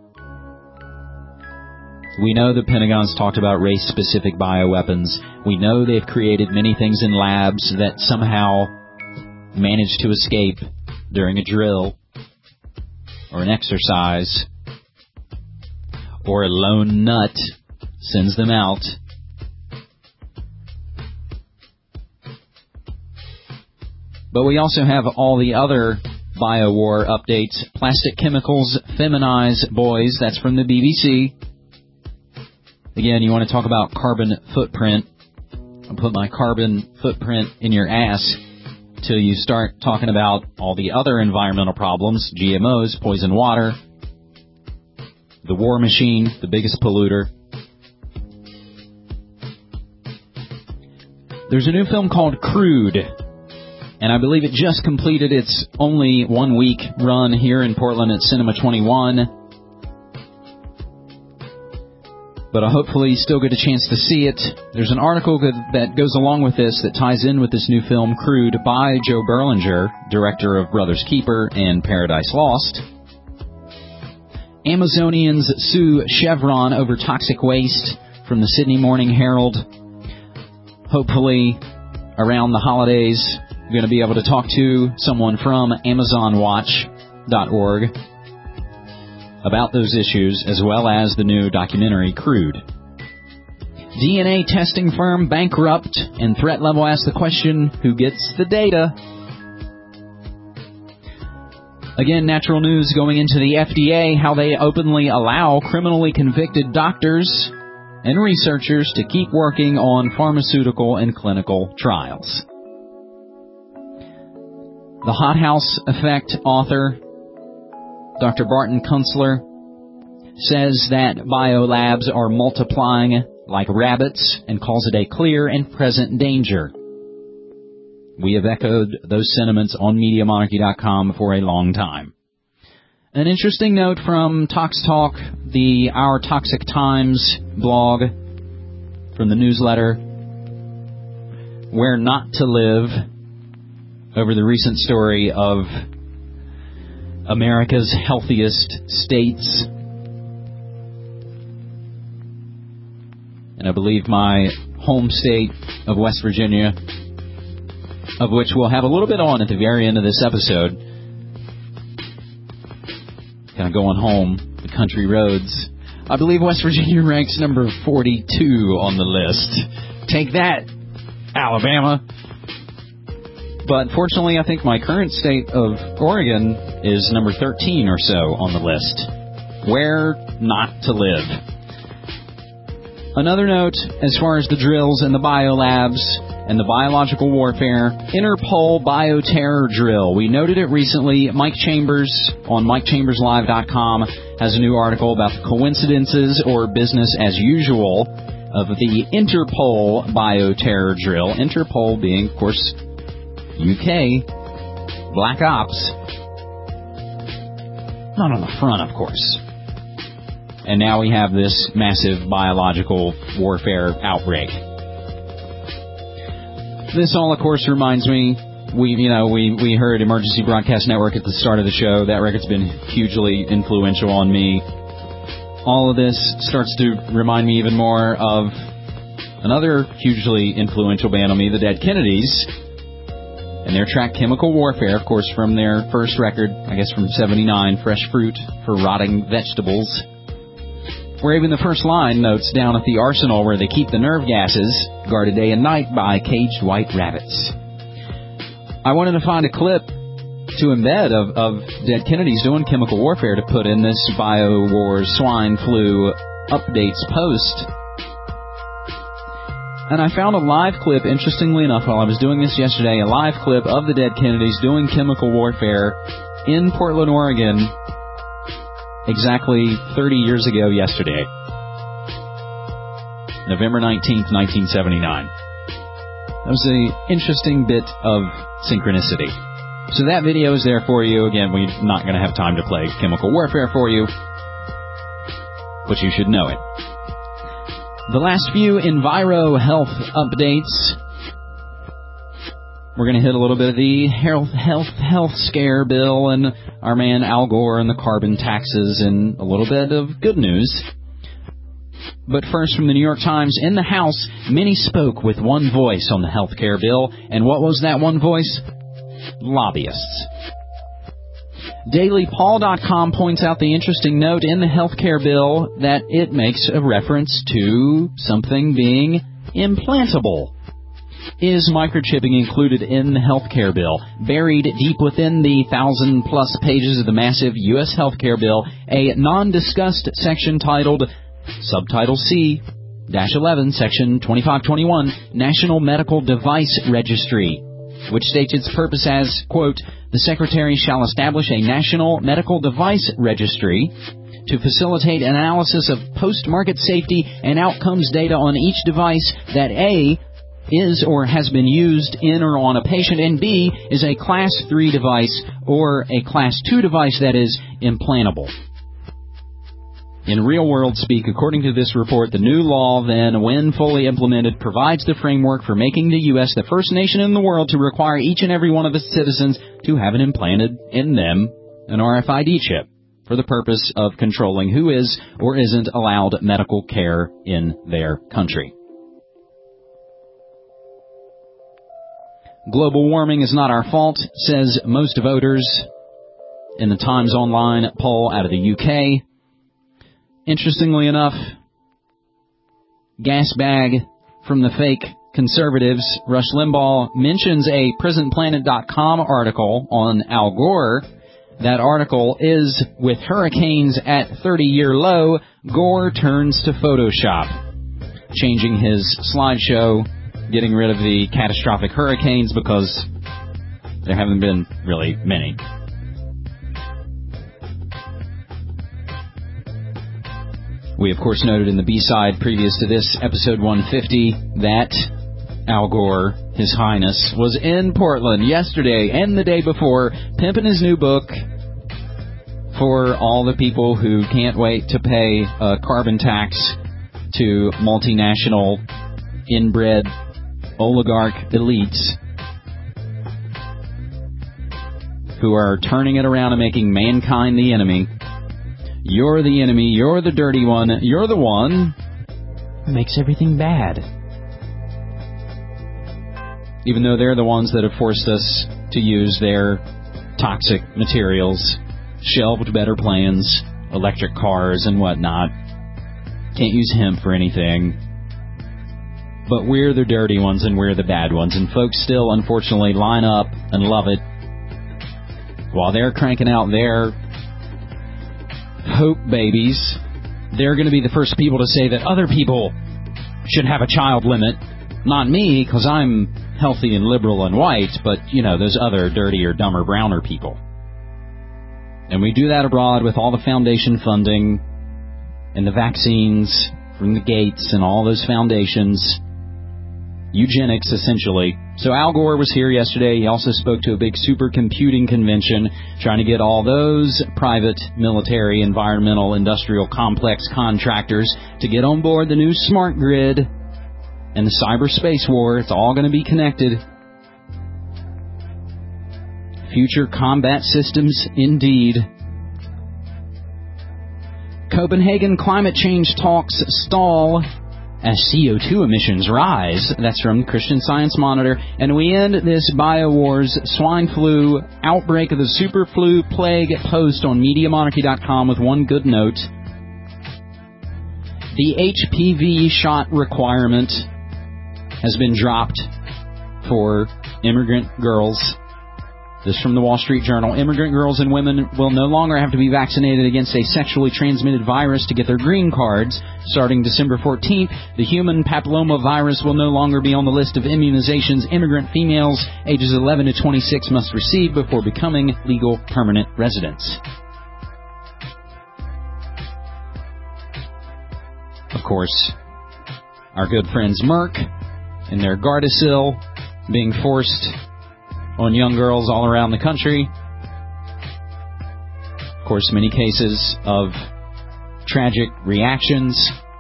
We know the Pentagon's talked about race-specific bioweapons. We know they've created many things in labs that somehow manage to escape during a drill or an exercise, or a lone nut sends them out. But we also have all the other biowar updates. Plastic chemicals feminize boys. That's from the B B C. Again, you want to talk about carbon footprint. I'll put my carbon footprint in your ass till you start talking about all the other environmental problems. G M Os, poison water, the war machine, the biggest polluter. There's a new film called Crude, and I believe it just completed its only one-week run here in Portland at Cinema twenty-one. But I hopefully still get a chance to see it. There's an article that goes along with this that ties in with this new film, Crude, by Joe Berlinger, director of Brothers Keeper and Paradise Lost. Amazonians sue Chevron over toxic waste, from the Sydney Morning Herald. Hopefully, around the holidays, I'm going to be able to talk to someone from Amazon Watch dot org about those issues, as well as the new documentary, Crude. D N A testing firm bankrupt, and Threat Level asks the question, who gets the data? Again, Natural News going into the F D A, how they openly allow criminally convicted doctors and researchers to keep working on pharmaceutical and clinical trials. The Hothouse Effect author, Doctor Barton Kunstler, says that biolabs are multiplying like rabbits and calls it a clear and present danger. We have echoed those sentiments on Media Monarchy dot com for a long time. An interesting note from Tox Talk, the Our Toxic Times blog from the newsletter, Where Not to Live, over the recent story of America's healthiest states. And I believe my home state of West Virginia, of which we'll have a little bit on at the very end of this episode. Kind of going home, the country roads. I believe West Virginia ranks number forty-two on the list. Take that, Alabama. But fortunately, I think my current state of Oregon is number thirteen or so on the list. Where not to live. Another note, as far as the drills and the biolabs and the biological warfare, Interpol bioterror drill. We noted it recently. Mike Chambers on Mike Chambers Live dot com has a new article about the coincidences or business as usual of the Interpol bioterror drill. Interpol being, of course, U K, Black Ops. Not on the front, of course. And now we have this massive biological warfare outbreak. This all, of course, reminds me, we you know, we, we heard Emergency Broadcast Network at the start of the show. That record's been hugely influential on me. All of this starts to remind me even more of another hugely influential band on me, the Dead Kennedys. And their track chemical warfare, of course, from their first record, I guess from seventy-nine, Fresh Fruit for Rotting Vegetables. Where even the first line notes down at the arsenal where they keep the nerve gases, guarded day and night by caged white rabbits. I wanted to find a clip to embed of, of Dead Kennedys doing chemical warfare to put in this BioWars swine flu updates post. And I found a live clip, interestingly enough, while I was doing this yesterday, a live clip of the Dead Kennedys doing chemical warfare in Portland, Oregon, exactly thirty years ago yesterday. November nineteenth, nineteen seventy-nine. That was an interesting bit of synchronicity. So that video is there for you. Again, we're not going to have time to play chemical warfare for you, but you should know it. The last few Enviro health updates. We're going to hit a little bit of the health, health, health scare bill and our man Al Gore and the carbon taxes and a little bit of good news. But first, from the New York Times, in the House, many spoke with one voice on the health care bill. And what was that one voice? Lobbyists. Daily Paul dot com points out the interesting note in the health care bill that it makes a reference to something being implantable. Is microchipping included in the health care bill? Buried deep within the thousand plus pages of the massive U S health care bill, a non-discussed section titled Subtitle C eleven, Section twenty-five twenty-one, National Medical Device Registry, which states its purpose as, quote, the Secretary shall establish a National Medical Device Registry to facilitate analysis of post-market safety and outcomes data on each device that A, is or has been used in or on a patient, and B, is a Class three device or a Class two device that is implantable. In real-world speak, according to this report, the new law then, when fully implemented, provides the framework for making the U S the first nation in the world to require each and every one of its citizens to have an implanted in them an R F I D chip for the purpose of controlling who is or isn't allowed medical care in their country. Global warming is not our fault, says most voters in the Times Online poll out of the U K. Interestingly enough, gas bag from the fake conservatives, Rush Limbaugh, mentions a prison planet dot com article on Al Gore. That article is, with hurricanes at thirty-year low, Gore turns to Photoshop, changing his slideshow, getting rid of the catastrophic hurricanes because there haven't been really many. We, of course, noted in the B-side previous to this, episode one fifty, that Al Gore, His Highness, was in Portland yesterday and the day before, pimping his new book for all the people who can't wait to pay a carbon tax to multinational, inbred, oligarch elites who are turning it around and making mankind the enemy. You're the enemy, you're the dirty one, you're the one who makes everything bad. Even though they're the ones that have forced us to use their toxic materials, shelved better plans, electric cars and whatnot. Can't use hemp for anything. But we're the dirty ones and we're the bad ones. And folks still, unfortunately, line up and love it while they're cranking out their hope babies. They're going to be the first people to say that other people should have a child limit. Not me, because I'm healthy and liberal and white, but, you know, those other dirtier, dumber, browner people. And we do that abroad with all the foundation funding and the vaccines from the Gates and all those foundations. Eugenics, essentially. So Al Gore was here yesterday. He also spoke to a big supercomputing convention trying to get all those private, military, environmental, industrial complex contractors to get on board the new smart grid and the cyberspace war. It's all going to be connected. Future combat systems, indeed. Copenhagen climate change talks stall as C O two emissions rise. That's from Christian Science Monitor. And we end this BioWars swine flu outbreak of the super flu plague post on Media Monarchy dot com with one good note. The H P V shot requirement has been dropped for immigrant girls. This from the Wall Street Journal. Immigrant girls and women will no longer have to be vaccinated against a sexually transmitted virus to get their green cards. Starting December fourteenth, the human papilloma virus will no longer be on the list of immunizations immigrant females ages eleven to twenty-six must receive before becoming legal permanent residents. Of course, our good friends Merck and their Gardasil being forced on young girls all around the country. Of course, many cases of tragic reactions.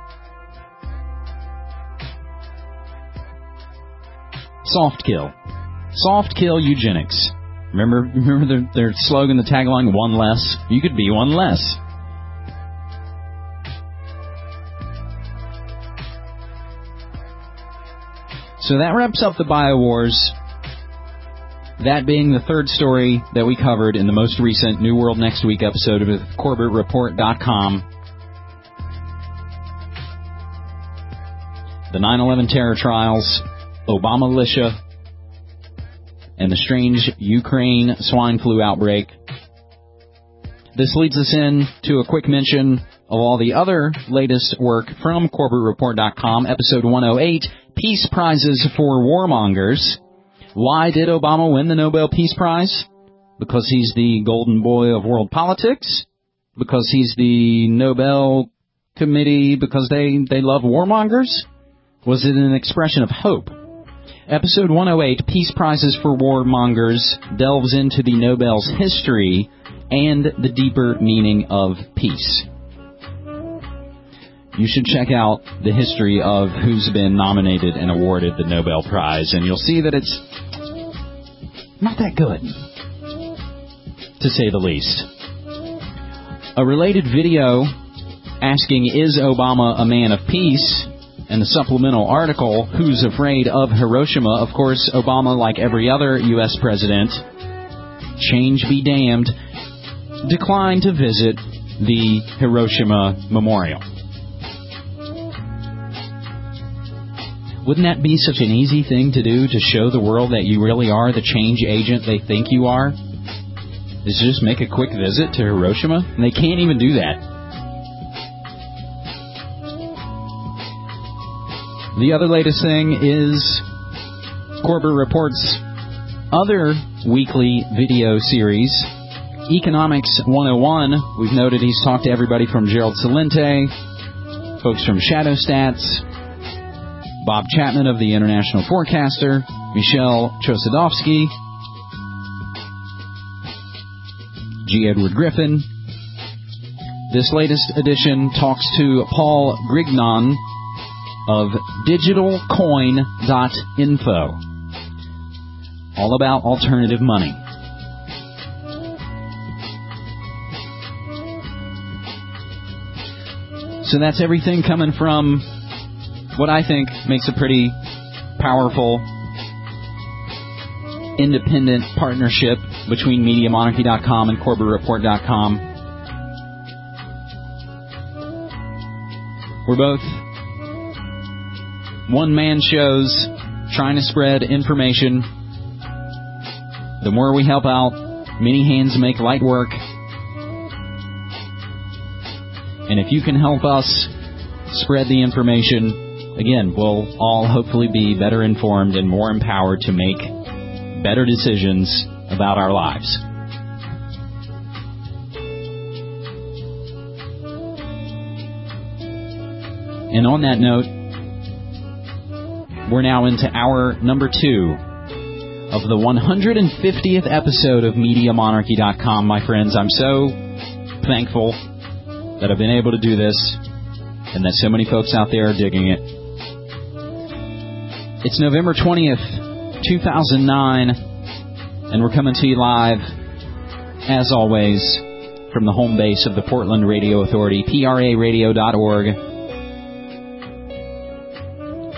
Soft kill. Soft kill eugenics. Remember, remember their, their slogan, the tagline, one less? You could be one less. So that wraps up the BioWars. That being the third story that we covered in the most recent New World Next Week episode of Corbett Report dot com. The nine eleven terror trials, Obama militia, and the strange Ukraine swine flu outbreak. This leads us in to a quick mention of all the other latest work from Corbett Report dot com, episode one oh eight, Peace Prizes for Warmongers. Why did Obama win the Nobel Peace Prize? Because he's the golden boy of world politics? Because he's the Nobel Committee? Because they, they love warmongers? Was it an expression of hope? Episode one oh eight, Peace Prizes for Warmongers, delves into the Nobel's history and the deeper meaning of peace. You should check out the history of who's been nominated and awarded the Nobel Prize, and you'll see that it's not that good, to say the least. A related video asking, is Obama a man of peace? And the supplemental article, Who's Afraid of Hiroshima? Of course, Obama, like every other U S president, change be damned, declined to visit the Hiroshima Memorial. Wouldn't that be such an easy thing to do, to show the world that you really are the change agent they think you are? Is just make a quick visit to Hiroshima? And they can't even do that. The other latest thing is Corbett Report's other weekly video series, Economics one oh one. We've noted he's talked to everybody from Gerald Celente, folks from Shadow Stats, Bob Chapman of the International Forecaster, Michelle Chosadovsky, G. Edward Griffin. This latest edition talks to Paul Grignon of digital coin dot info. All about alternative money. So that's everything coming from what I think makes a pretty powerful, independent partnership between Media Monarchy dot com and Corbett Report dot com. We're both one-man shows trying to spread information. The more we help out, many hands make light work. And if you can help us spread the information, again, we'll all hopefully be better informed and more empowered to make better decisions about our lives. And on that note, we're now into hour number two of the one hundred fiftieth episode of Media Monarchy dot com, my friends. I'm so thankful that I've been able to do this and that so many folks out there are digging it. It's November twentieth, two thousand nine, and we're coming to you live, as always, from the home base of the Portland Radio Authority, P R A radio dot org.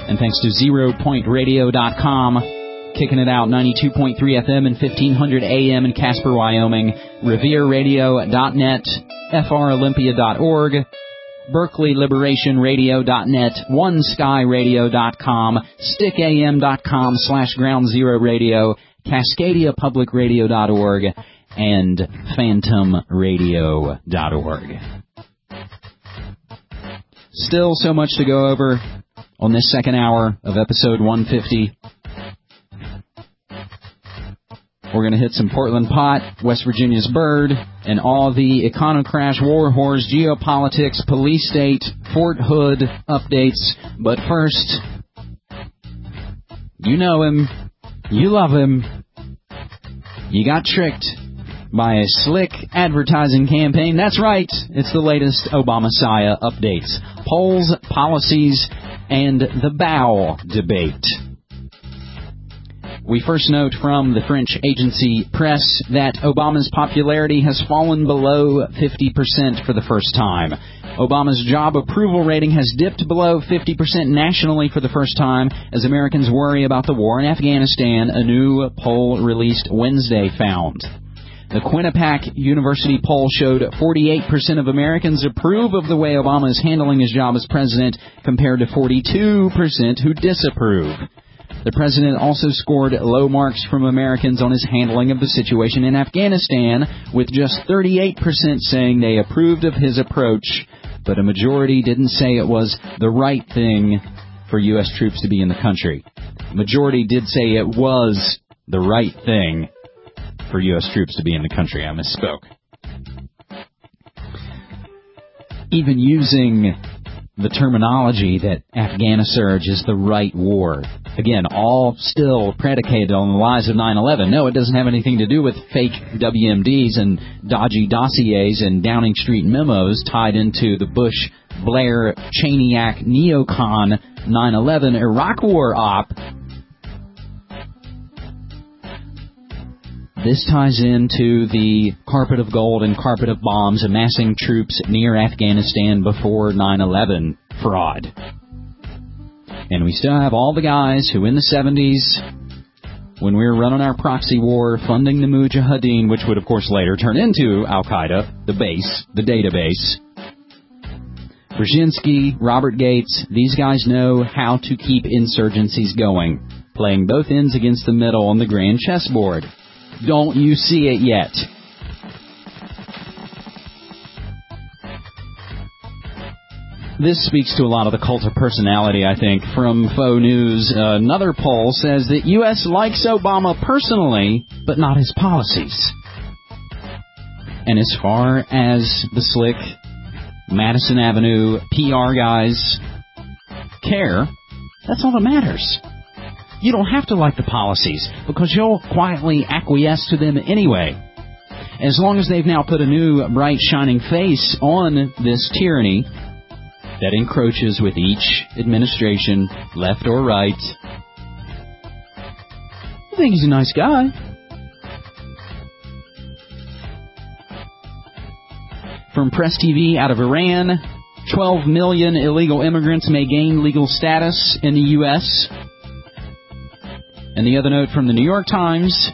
And thanks to zero point radio dot com, kicking it out, ninety-two point three F M and fifteen hundred A M in Casper, Wyoming, revere radio dot net, F R olympia dot org, berkeley liberation radio dot net, one sky radio dot com, stick A M dot com slash ground zero radio, cascadia public radio dot org, and phantom radio dot org. Still so much to go over on this second hour of episode one fifty. We're going to hit some Portland pot, West Virginia's bird, and all the Econocrash, war whores, geopolitics, police state, Fort Hood updates. But first, you know him, you love him, you got tricked by a slick advertising campaign. That's right, it's the latest Obama-Messiah updates, polls, policies, and the bow debate. We first note from the French agency Press that Obama's popularity has fallen below fifty percent for the first time. Obama's job approval rating has dipped below fifty percent nationally for the first time as Americans worry about the war in Afghanistan, a new poll released Wednesday found. The Quinnipiac University poll showed forty-eight percent of Americans approve of the way Obama is handling his job as president, compared to forty-two percent who disapprove. The president also scored low marks from Americans on his handling of the situation in Afghanistan, with just thirty-eight percent saying they approved of his approach, but a majority didn't say it was the right thing for U S troops to be in the country. A majority did say it was the right thing for U S troops to be in the country. I misspoke. Even using the terminology that Afghanisurge is the right war. Again, all still predicated on the lies of nine eleven. No, it doesn't have anything to do with fake W M Ds and dodgy dossiers and Downing Street memos tied into the Bush, Blair, Cheneyak, neocon nine eleven Iraq War op. This ties into the carpet of gold and carpet of bombs amassing troops near Afghanistan before nine eleven fraud. And we still have all the guys who in the seventies, when we were running our proxy war, funding the Mujahideen, which would of course later turn into Al-Qaeda, the base, the database. Brzezinski, Robert Gates, these guys know how to keep insurgencies going, playing both ends against the middle on the grand chessboard. Don't you see it yet? This speaks to a lot of the cult of personality, I think, from Faux News. Uh, another poll says that U S likes Obama personally, but not his policies. And as far as the slick Madison Avenue P R guys care, that's all that matters. You don't have to like the policies, because you'll quietly acquiesce to them anyway. As long as they've now put a new, bright, shining face on this tyranny that encroaches with each administration, left or right. I think he's a nice guy. From Press T V out of Iran, twelve million illegal immigrants may gain legal status in the U S And the other note from the New York Times,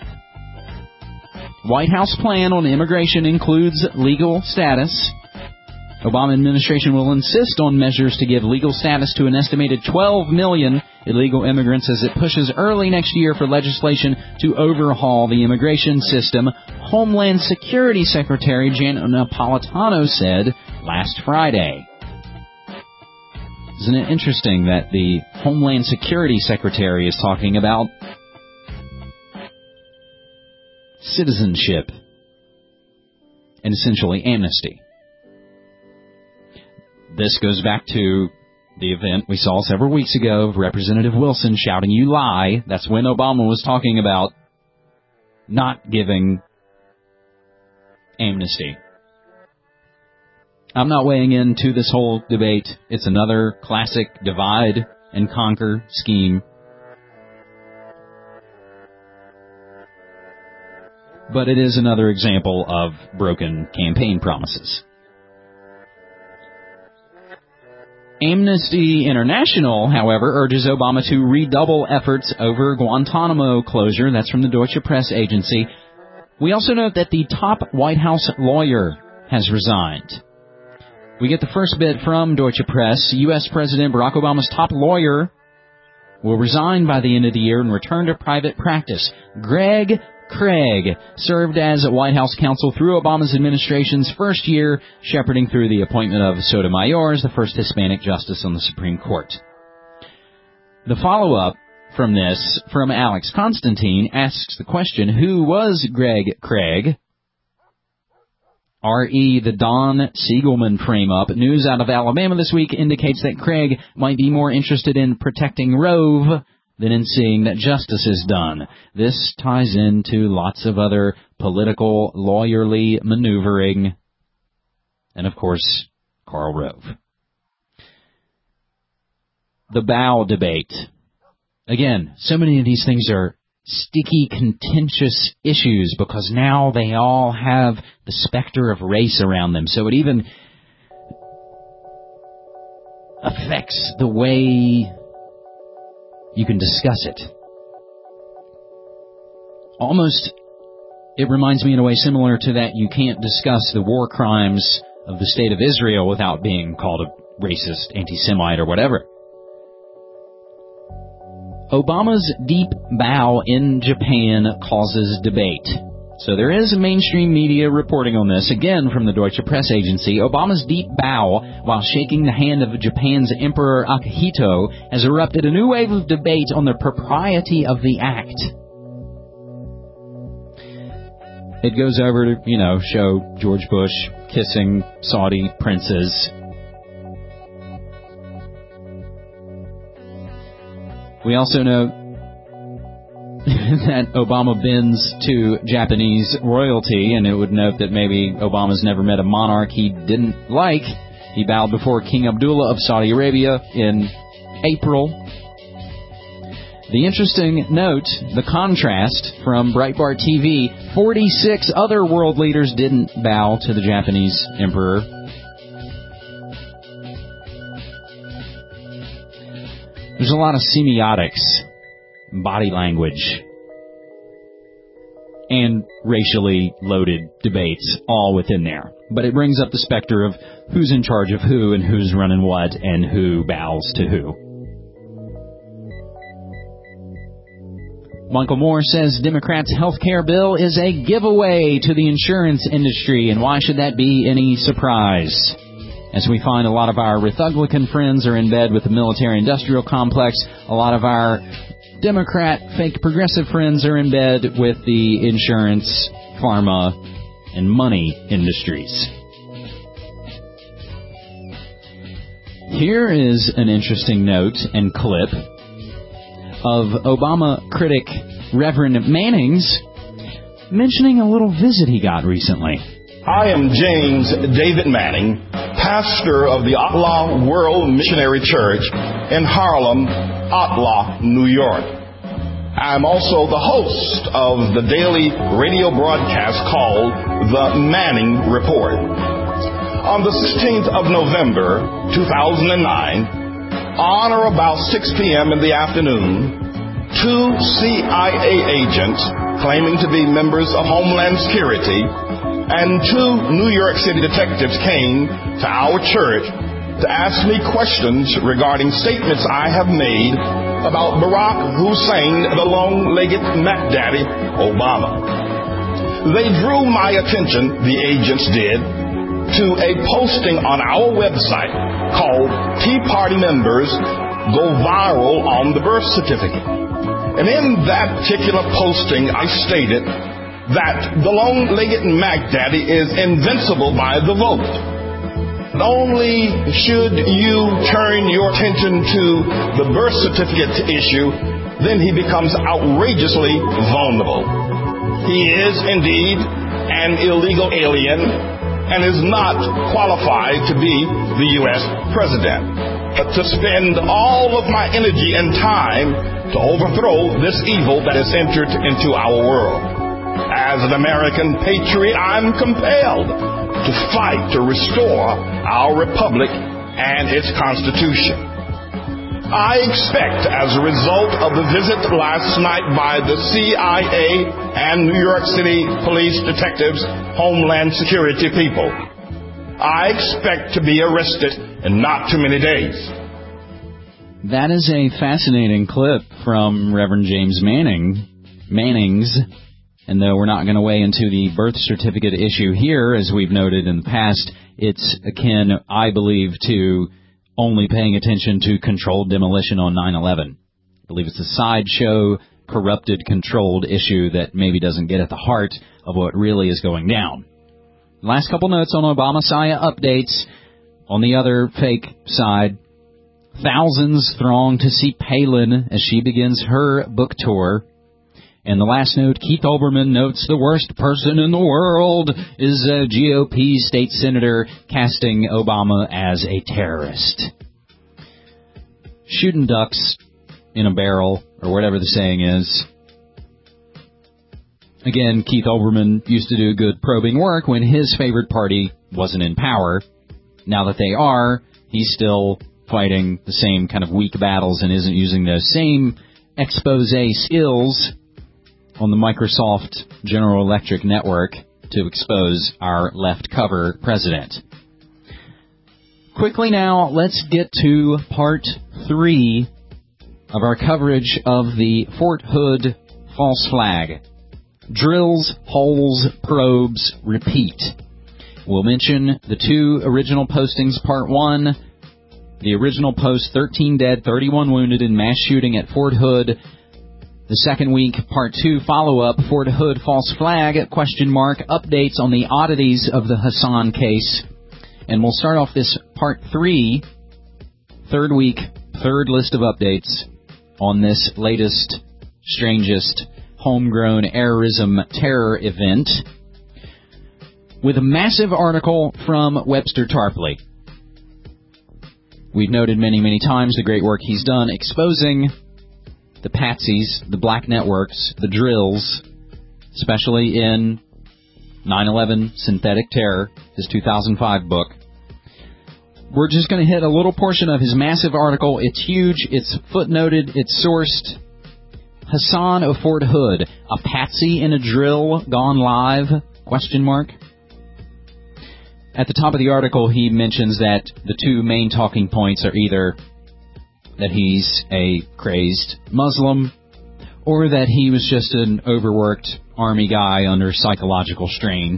White House plan on immigration includes legal status. Obama administration will insist on measures to give legal status to an estimated twelve million illegal immigrants as it pushes early next year for legislation to overhaul the immigration system, Homeland Security Secretary Jan Napolitano said last Friday. Isn't it interesting that the Homeland Security Secretary is talking about citizenship and essentially amnesty? This goes back to the event we saw several weeks ago of Representative Wilson shouting, "You lie." That's when Obama was talking about not giving amnesty. I'm not weighing into this whole debate. It's another classic divide and conquer scheme. But it is another example of broken campaign promises. Amnesty International, however, urges Obama to redouble efforts over Guantanamo closure. That's from the Deutsche Press agency. We also note that the top White House lawyer has resigned. We get the first bit from Deutsche Press. U S. President Barack Obama's top lawyer will resign by the end of the year and return to private practice. Greg Craig served as White House counsel through Obama's administration's first year, shepherding through the appointment of Sotomayor as the first Hispanic justice on the Supreme Court. The follow-up from this, from Alex Constantine, asks the question, who was Greg Craig? R E the Don Siegelman frame-up. News out of Alabama this week indicates that Craig might be more interested in protecting Rove than in seeing that justice is done. This ties into lots of other political, lawyerly maneuvering, and of course, Karl Rove. The Bow debate. Again, so many of these things are sticky, contentious issues because now they all have the specter of race around them. So it even affects the way you can discuss it. Almost, it reminds me in a way similar to that you can't discuss the war crimes of the State of Israel without being called a racist, anti-Semite, or whatever. Obama's deep bow in Japan causes debate. So there is mainstream media reporting on this, again from the Deutsche Press agency. Obama's deep bow while shaking the hand of Japan's Emperor Akihito has erupted a new wave of debate on the propriety of the act. It goes over to, you know, show George Bush kissing Saudi princes. We also know that Obama bends to Japanese royalty, and it would note that maybe Obama's never met a monarch he didn't like. He bowed before King Abdullah of Saudi Arabia in April. The interesting note, the contrast from Breitbart T V, forty-six other world leaders didn't bow to the Japanese emperor. There's a lot of semiotics, body language, and racially loaded debates all within there. But it brings up the specter of who's in charge of who and who's running what and who bows to who. Michael Moore says Democrats' health care bill is a giveaway to the insurance industry, and why should that be any surprise? As we find a lot of our Republican friends are in bed with the military-industrial complex, a lot of our Democrat, fake progressive friends are in bed with the insurance, pharma, and money industries. Here is an interesting note and clip of Obama critic Reverend Mannings mentioning a little visit he got recently. I am James David Manning, pastor of the Atla World Missionary Church in Harlem, Atla, New York. I'm also the host of the daily radio broadcast called The Manning Report. On the sixteenth of November, two thousand nine, on or about six p.m. in the afternoon, two C I A agents claiming to be members of Homeland Security and two New York City detectives came to our church to ask me questions regarding statements I have made about Barack Hussein, the long-legged Mac Daddy Obama. They drew my attention, the agents did, to a posting on our website called Tea Party Members Go Viral on the Birth Certificate. And in that particular posting, I stated that the long-legged Mac Daddy is invincible by the vote. Only should you turn your attention to the birth certificate issue, then he becomes outrageously vulnerable. He is indeed an illegal alien and is not qualified to be the U S president. But to spend all of my energy and time to overthrow this evil that has entered into our world. As an American patriot, I'm compelled to fight to restore our republic and its Constitution. I expect, as a result of the visit last night by the C I A and New York City Police Detectives, Homeland Security people, I expect to be arrested in not too many days. That is a fascinating clip from Reverend James Manning, Mannings. And though we're not going to weigh into the birth certificate issue here, as we've noted in the past, it's akin, I believe, to only paying attention to controlled demolition on nine eleven. I believe it's a sideshow, corrupted, controlled issue that maybe doesn't get at the heart of what really is going down. Last couple notes on Obama-Saya updates. On the other fake side, thousands throng to see Palin as she begins her book tour. And the last note, Keith Olbermann notes the worst person in the world is a G O P state senator casting Obama as a terrorist. Shooting ducks in a barrel, or whatever the saying is. Again, Keith Olbermann used to do good probing work when his favorite party wasn't in power. Now that they are, he's still fighting the same kind of weak battles and isn't using those same expose skills on the Microsoft General Electric network to expose our left cover president. Quickly now, let's get to part three of our coverage of the Fort Hood false flag. Drills, holes, probes, repeat. We'll mention the two original postings, part one. The original post, thirteen dead, thirty-one wounded in mass shooting at Fort Hood. The second week, part two, follow-up, Fort Hood false flag, question mark, updates on the oddities of the Hassan case. And we'll start off this part three, third week, third list of updates on this latest, strangest, homegrown errorism terror event with a massive article from Webster Tarpley. We've noted many, many times the great work he's done exposing the patsies, the black networks, the drills, especially in nine eleven Synthetic Terror, his two thousand five book. We're just going to hit a little portion of his massive article. It's huge, it's footnoted, it's sourced. Hassan of Fort Hood, a patsy in a drill gone live? Question mark. At the top of the article, he mentions that the two main talking points are either that he's a crazed Muslim, or that he was just an overworked army guy under psychological strain.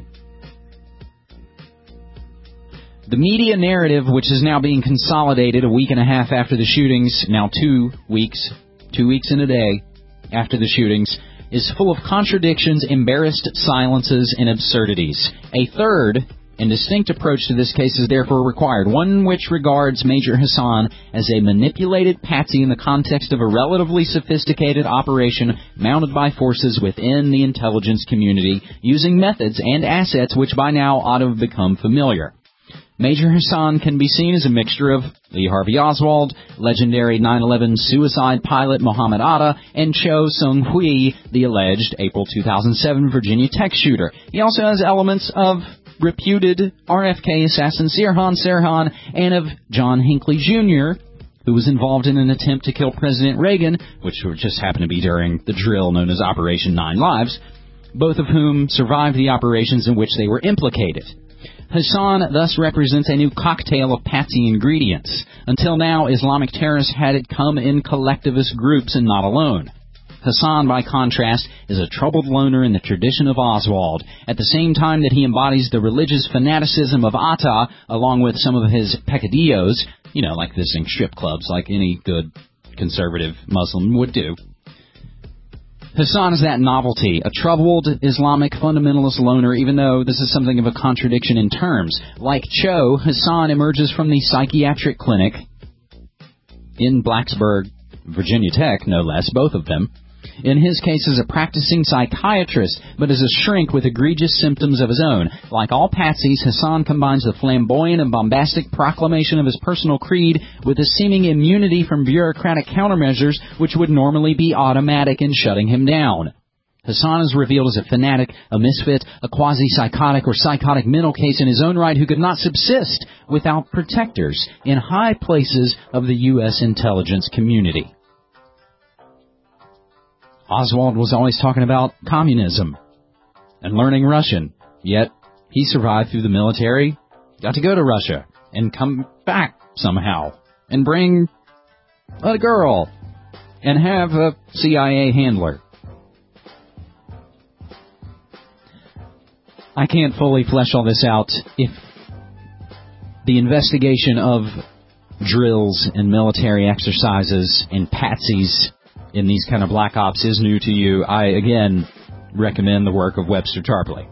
The media narrative, which is now being consolidated a week and a half after the shootings, now two weeks, two weeks and a day after the shootings, is full of contradictions, embarrassed silences, and absurdities. A third and distinct approach to this case is therefore required, one which regards Major Hassan as a manipulated patsy in the context of a relatively sophisticated operation mounted by forces within the intelligence community, using methods and assets which by now ought to have become familiar. Major Hassan can be seen as a mixture of Lee Harvey Oswald, legendary nine eleven suicide pilot Mohammed Atta, and Cho Seung-Hui, the alleged April two thousand seven Virginia Tech shooter. He also has elements of reputed R F K assassin Sirhan Sirhan and of John Hinckley Junior, who was involved in an attempt to kill President Reagan, which just happened to be during the drill known as Operation Nine Lives, both of whom survived the operations in which they were implicated. Hassan thus represents a new cocktail of patsy ingredients. Until now, Islamic terrorists had it come in collectivist groups and not alone. Hassan, by contrast, is a troubled loner in the tradition of Oswald, at the same time that he embodies the religious fanaticism of Atta, along with some of his peccadillos, you know, like visiting strip clubs, like any good conservative Muslim would do. Hassan is that novelty, a troubled Islamic fundamentalist loner, even though this is something of a contradiction in terms. Like Cho, Hassan emerges from the psychiatric clinic in Blacksburg, Virginia Tech, no less, both of them. In his case, as a practicing psychiatrist, but as a shrink with egregious symptoms of his own. Like all patsies, Hassan combines the flamboyant and bombastic proclamation of his personal creed with a seeming immunity from bureaucratic countermeasures which would normally be automatic in shutting him down. Hassan is revealed as a fanatic, a misfit, a quasi-psychotic or psychotic mental case in his own right who could not subsist without protectors in high places of the U S intelligence community. Oswald was always talking about communism and learning Russian, yet he survived through the military, got to go to Russia and come back somehow and bring a girl and have a C I A handler. I can't fully flesh all this out. If the investigation of drills and military exercises and patsies in these kind of black ops is new to you, I, again, recommend the work of Webster Tarpley.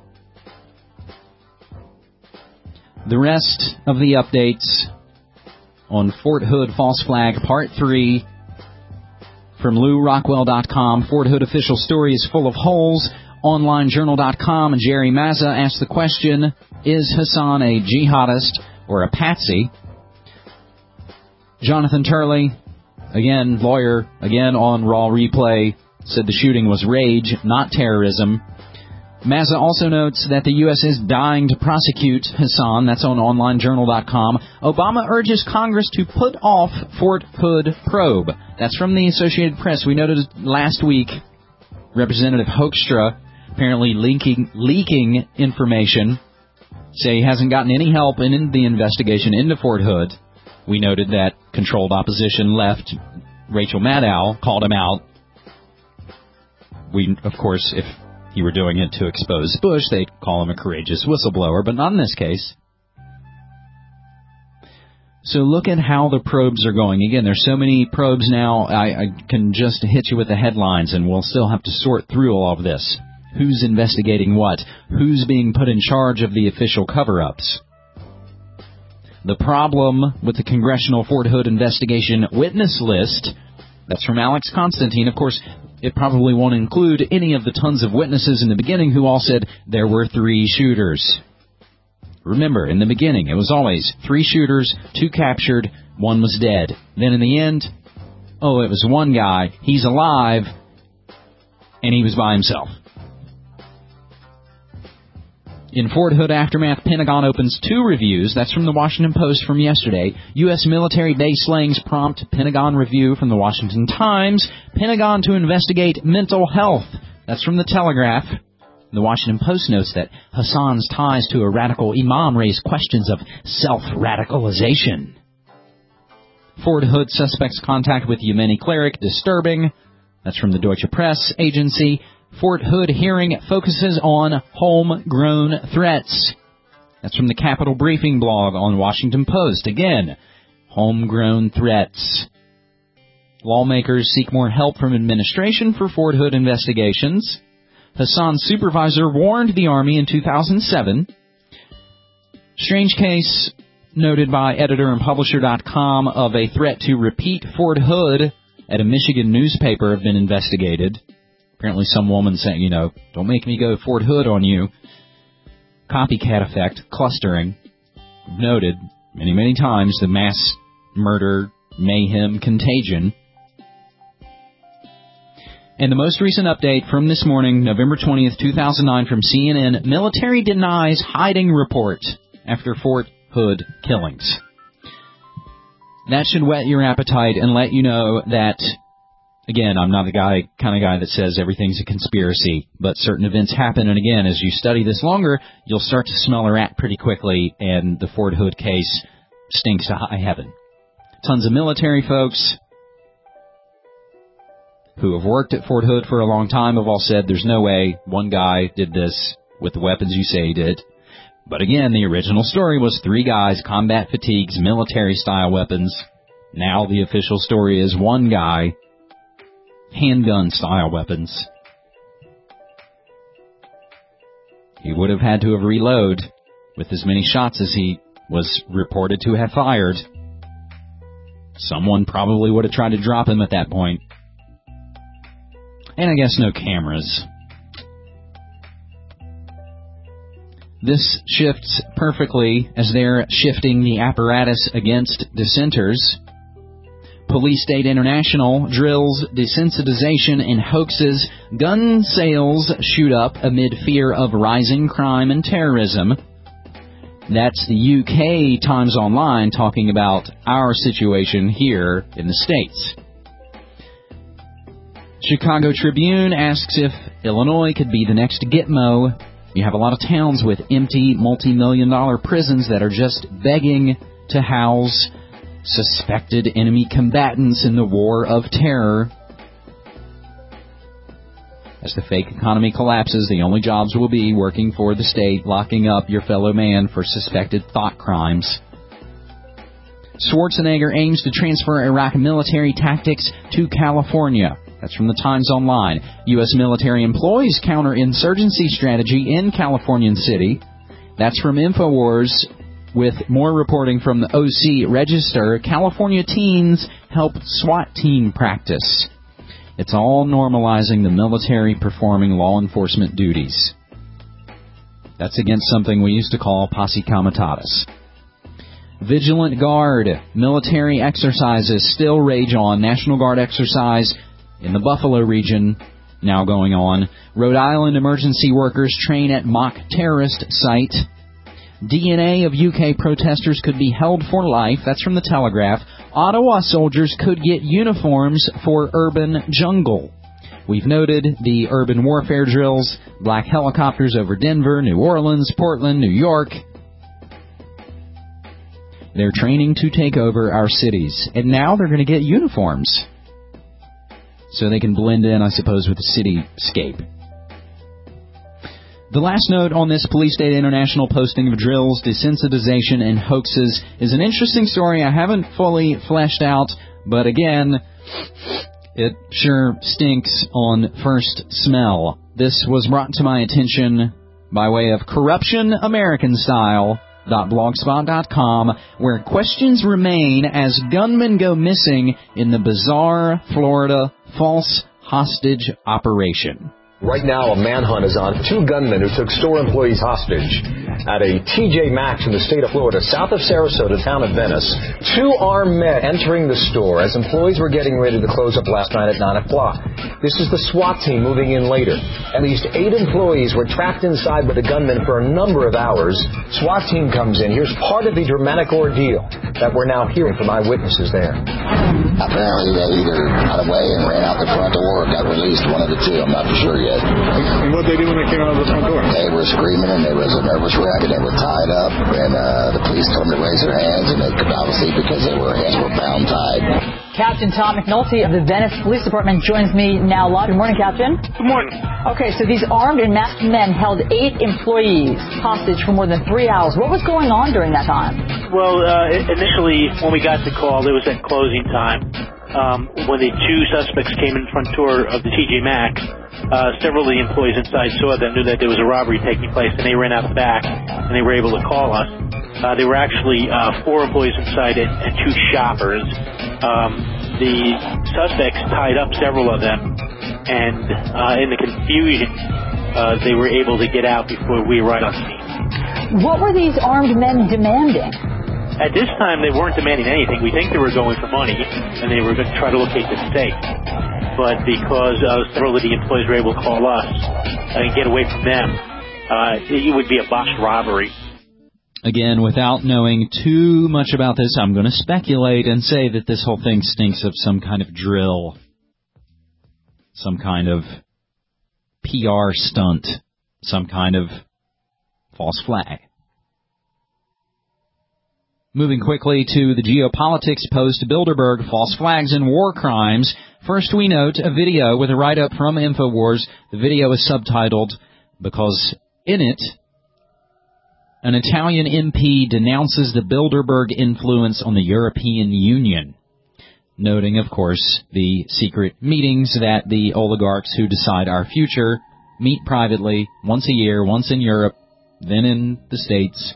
The rest of the updates on Fort Hood False Flag Part three from Lou Rockwell dot com. Fort Hood official story is full of holes. Online Journal dot com and Jerry Mazza asked the question, is Hassan a jihadist or a patsy? Jonathan Turley, again, lawyer, again on Raw Replay, said the shooting was rage, not terrorism. Mazza also notes that the U S is dying to prosecute Hassan. That's on Online Journal dot com. Obama urges Congress to put off Fort Hood probe. That's from the Associated Press. We noted last week Representative Hoekstra apparently leaking, leaking information, say he hasn't gotten any help in the investigation into Fort Hood. We noted that controlled opposition left. Rachel Maddow called him out. We, of course, if he were doing it to expose Bush, they'd call him a courageous whistleblower, but not in this case. So look at how the probes are going. Again, there's so many probes now, I, I can just hit you with the headlines, and we'll still have to sort through all of this. Who's investigating what? Who's being put in charge of the official cover-ups? The problem with the Congressional Fort Hood investigation witness list, that's from Alex Constantine. Of course, it probably won't include any of the tons of witnesses in the beginning who all said there were three shooters. Remember, in the beginning, it was always three shooters, two captured, one was dead. Then in the end, oh, it was one guy, he's alive, and he was by himself. In Fort Hood aftermath, Pentagon opens two reviews. That's from the Washington Post from yesterday. U S military base slayings prompt Pentagon review from the Washington Times. Pentagon to investigate mental health. That's from the Telegraph. The Washington Post notes that Hassan's ties to a radical imam raise questions of self-radicalization. Fort Hood suspects contact with Yemeni cleric disturbing. That's from the Deutsche Press agency. Fort Hood hearing focuses on homegrown threats. That's from the Capitol Briefing blog on Washington Post. Again, homegrown threats. Lawmakers seek more help from administration for Fort Hood investigations. Hassan's supervisor warned the Army in two thousand seven. Strange case noted by editor and publisher dot com of a threat to repeat Fort Hood at a Michigan newspaper have been investigated. Apparently some woman saying, you know, don't make me go Fort Hood on you. Copycat effect, clustering. Noted many, many times the mass murder, mayhem, contagion. And the most recent update from this morning, November twentieth, two thousand nine, from C N N, military denies hiding report after Fort Hood killings. That should whet your appetite and let you know that, again, I'm not the guy, kind of guy that says everything's a conspiracy, but certain events happen, and again, as you study this longer, you'll start to smell a rat pretty quickly, and the Fort Hood case stinks to high heaven. Tons of military folks who have worked at Fort Hood for a long time have all said there's no way one guy did this with the weapons you say he did. But again, the original story was three guys, combat fatigues, military-style weapons. Now the official story is one guy, handgun-style weapons. He would have had to have reloaded with as many shots as he was reported to have fired. Someone probably would have tried to drop him at that point. And I guess no cameras. This shifts perfectly as they're shifting the apparatus against dissenters. Police State International, drills, desensitization, and hoaxes. Gun sales shoot up amid fear of rising crime and terrorism. That's the U K Times Online talking about our situation here in the States. Chicago Tribune asks if Illinois could be the next Gitmo. You have a lot of towns with empty, multi-million dollar prisons that are just begging to house suspected enemy combatants in the war of terror. As the fake economy collapses, the only jobs will be working for the state, locking up your fellow man for suspected thought crimes. Schwarzenegger aims to transfer Iraq military tactics to California. That's from the Times Online. U S military employs counterinsurgency strategy in Californian City. That's from InfoWars, with more reporting from the O C Register. California teens help SWAT team practice. It's all normalizing the military performing law enforcement duties. That's against something we used to call posse comitatus. Vigilant Guard. Military exercises still rage on. National Guard exercise in the Buffalo region now going on. Rhode Island emergency workers train at mock terrorist site. D N A of U K protesters could be held for life. That's from the Telegraph. Ottawa soldiers could get uniforms for urban jungle. We've noted the urban warfare drills, black helicopters over Denver, New Orleans, Portland, New York. They're training to take over our cities. And now they're going to get uniforms, so they can blend in, I suppose, with the cityscape. The last note on this Police State International posting of drills, desensitization, and hoaxes is an interesting story I haven't fully fleshed out, but again, it sure stinks on first smell. This was brought to my attention by way of Corruption American Style dot blogspot dot com, where questions remain as gunmen go missing in the bizarre Florida false hostage operation. Right now, a manhunt is on two gunmen who took store employees hostage at a T J Maxx in the state of Florida, south of Sarasota, town of Venice. Two armed men entering the store as employees were getting ready to close up last night at nine o'clock. This is the SWAT team moving in later. At least eight employees were trapped inside by the gunmen for a number of hours. SWAT team comes in. Here's part of the dramatic ordeal that we're now hearing from eyewitnesses there. Apparently, they either got away and ran out the front door or got released, one of the two. I'm not for sure yet. And what did they do when they came out of the front door? They were screaming, and there was a nervous wreck, and they were tied up, and uh, the police told them to raise their hands, and they could obviously, because their hands were bound tied. Captain Tom McNulty of the Venice Police Department joins me now live. Good morning, Captain. Good morning. Okay, so these armed and masked men held eight employees hostage for more than three hours. What was going on during that time? Well, uh, initially, when we got the call, it was at closing time. Um, when the two suspects came in front door of the T J Maxx, uh, several of the employees inside saw that, knew that there was a robbery taking place, and they ran out the back, and they were able to call us. Uh, there were actually uh, four employees inside and, and two shoppers. Um, the suspects tied up several of them, and uh, in the confusion, uh, they were able to get out before we arrived on scene. What were these armed men demanding? At this time, they weren't demanding anything. We think they were going for money, and they were going to try to locate the safe. But because uh, several of the employees were able to call us and get away from them, uh, it would be a botched robbery. Again, without knowing too much about this, I'm going to speculate and say that this whole thing stinks of some kind of drill, some kind of P R stunt, some kind of false flag. Moving quickly to the geopolitics post, Bilderberg, false flags and war crimes. First, we note a video with a write-up from InfoWars. The video is subtitled because in it, an Italian M P denounces the Bilderberg influence on the European Union, noting, of course, the secret meetings that the oligarchs who decide our future meet privately once a year, once in Europe, then in the States.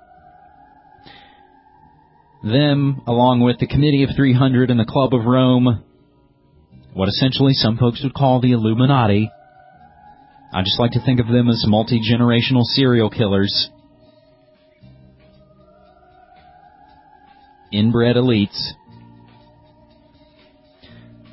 Them, along with the Committee of three hundred and the Club of Rome, what essentially some folks would call the Illuminati. I just like to think of them as multi-generational serial killers. Inbred elites.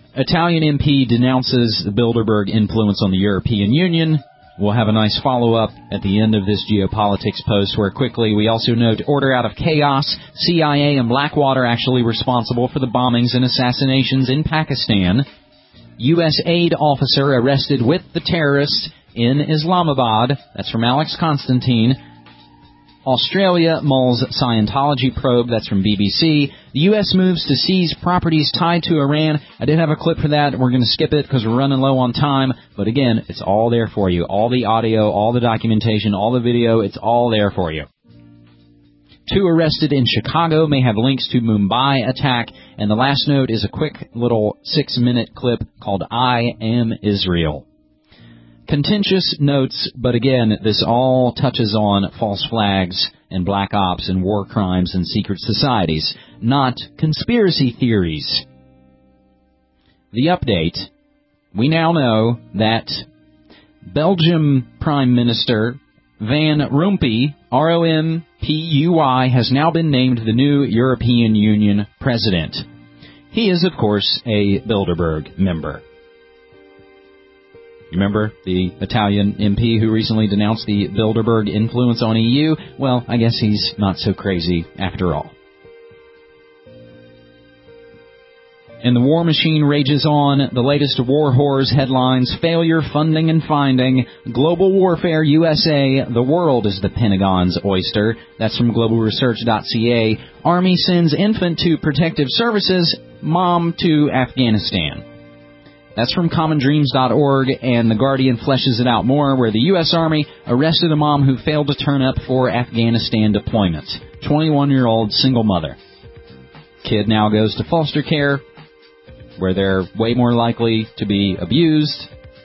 Italian M P denounces the Bilderberg influence on the European Union. We'll have a nice follow-up at the end of this geopolitics post where quickly we also note order out of chaos, C I A and Blackwater actually responsible for the bombings and assassinations in Pakistan. U S aid officer arrested with the terrorists in Islamabad. That's from Alex Constantine. Australia mulls Scientology probe. That's from B B C. The U S moves to seize properties tied to Iran. I did have a clip for that. We're going to skip it because we're running low on time. But again, it's all there for you. All the audio, all the documentation, all the video, it's all there for you. Two arrested in Chicago may have links to Mumbai attack. And the last note is a quick little six-minute clip called I Am Israel. Contentious notes, but again, this all touches on false flags and black ops and war crimes and secret societies, not conspiracy theories. The update, we now know that Belgium Prime Minister Van Rompuy, R O M P U Y, has now been named the new European Union president. He is, of course, a Bilderberg member. Remember the Italian M P who recently denounced the Bilderberg influence on E U? Well, I guess he's not so crazy after all. And the war machine rages on. The latest war horrors headlines: failure, funding, and finding. Global warfare U S A. The world is the Pentagon's oyster. That's from global research dot c a. Army sends infant to protective services. Mom to Afghanistan. That's from common dreams dot org, and The Guardian fleshes it out more, where the U S Army arrested a mom who failed to turn up for Afghanistan deployment. twenty-one-year-old single mother. Kid now goes to foster care, where they're way more likely to be abused.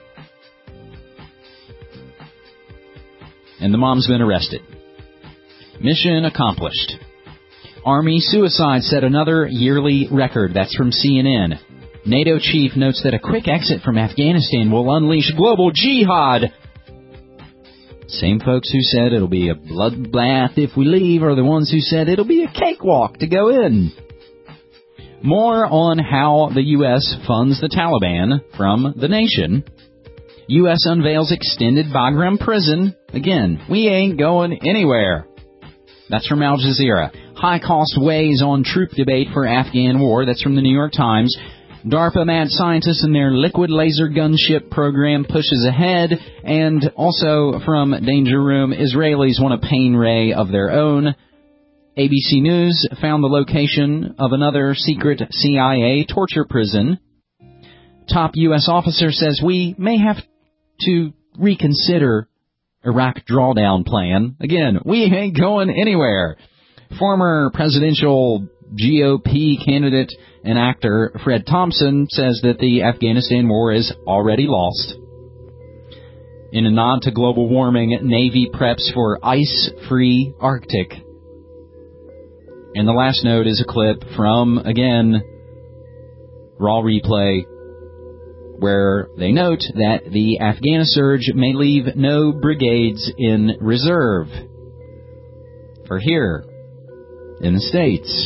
And the mom's been arrested. Mission accomplished. Army suicide set another yearly record. That's from C N N. NATO chief notes that a quick exit from Afghanistan will unleash global jihad. Same folks who said it'll be a bloodbath if we leave are the ones who said it'll be a cakewalk to go in. More on how the U S funds the Taliban from The Nation. U S unveils extended Bagram prison. Again, we ain't going anywhere. That's from Al Jazeera. High cost weighs on troop debate for Afghan war. That's from the New York Times. DARPA mad scientists and their liquid laser gunship program pushes ahead. And also from Danger Room, Israelis want a pain ray of their own. A B C News found the location of another secret C I A torture prison. Top U S officer says we may have to reconsider Iraq drawdown plan. Again, we ain't going anywhere. Former presidential G O P candidate and actor Fred Thompson says that the Afghanistan war is already lost. In a nod to global warming, Navy preps for ice-free Arctic. And the last note is a clip from, again, Raw Replay, where they note that the Afghan surge may leave no brigades in reserve for here in the States.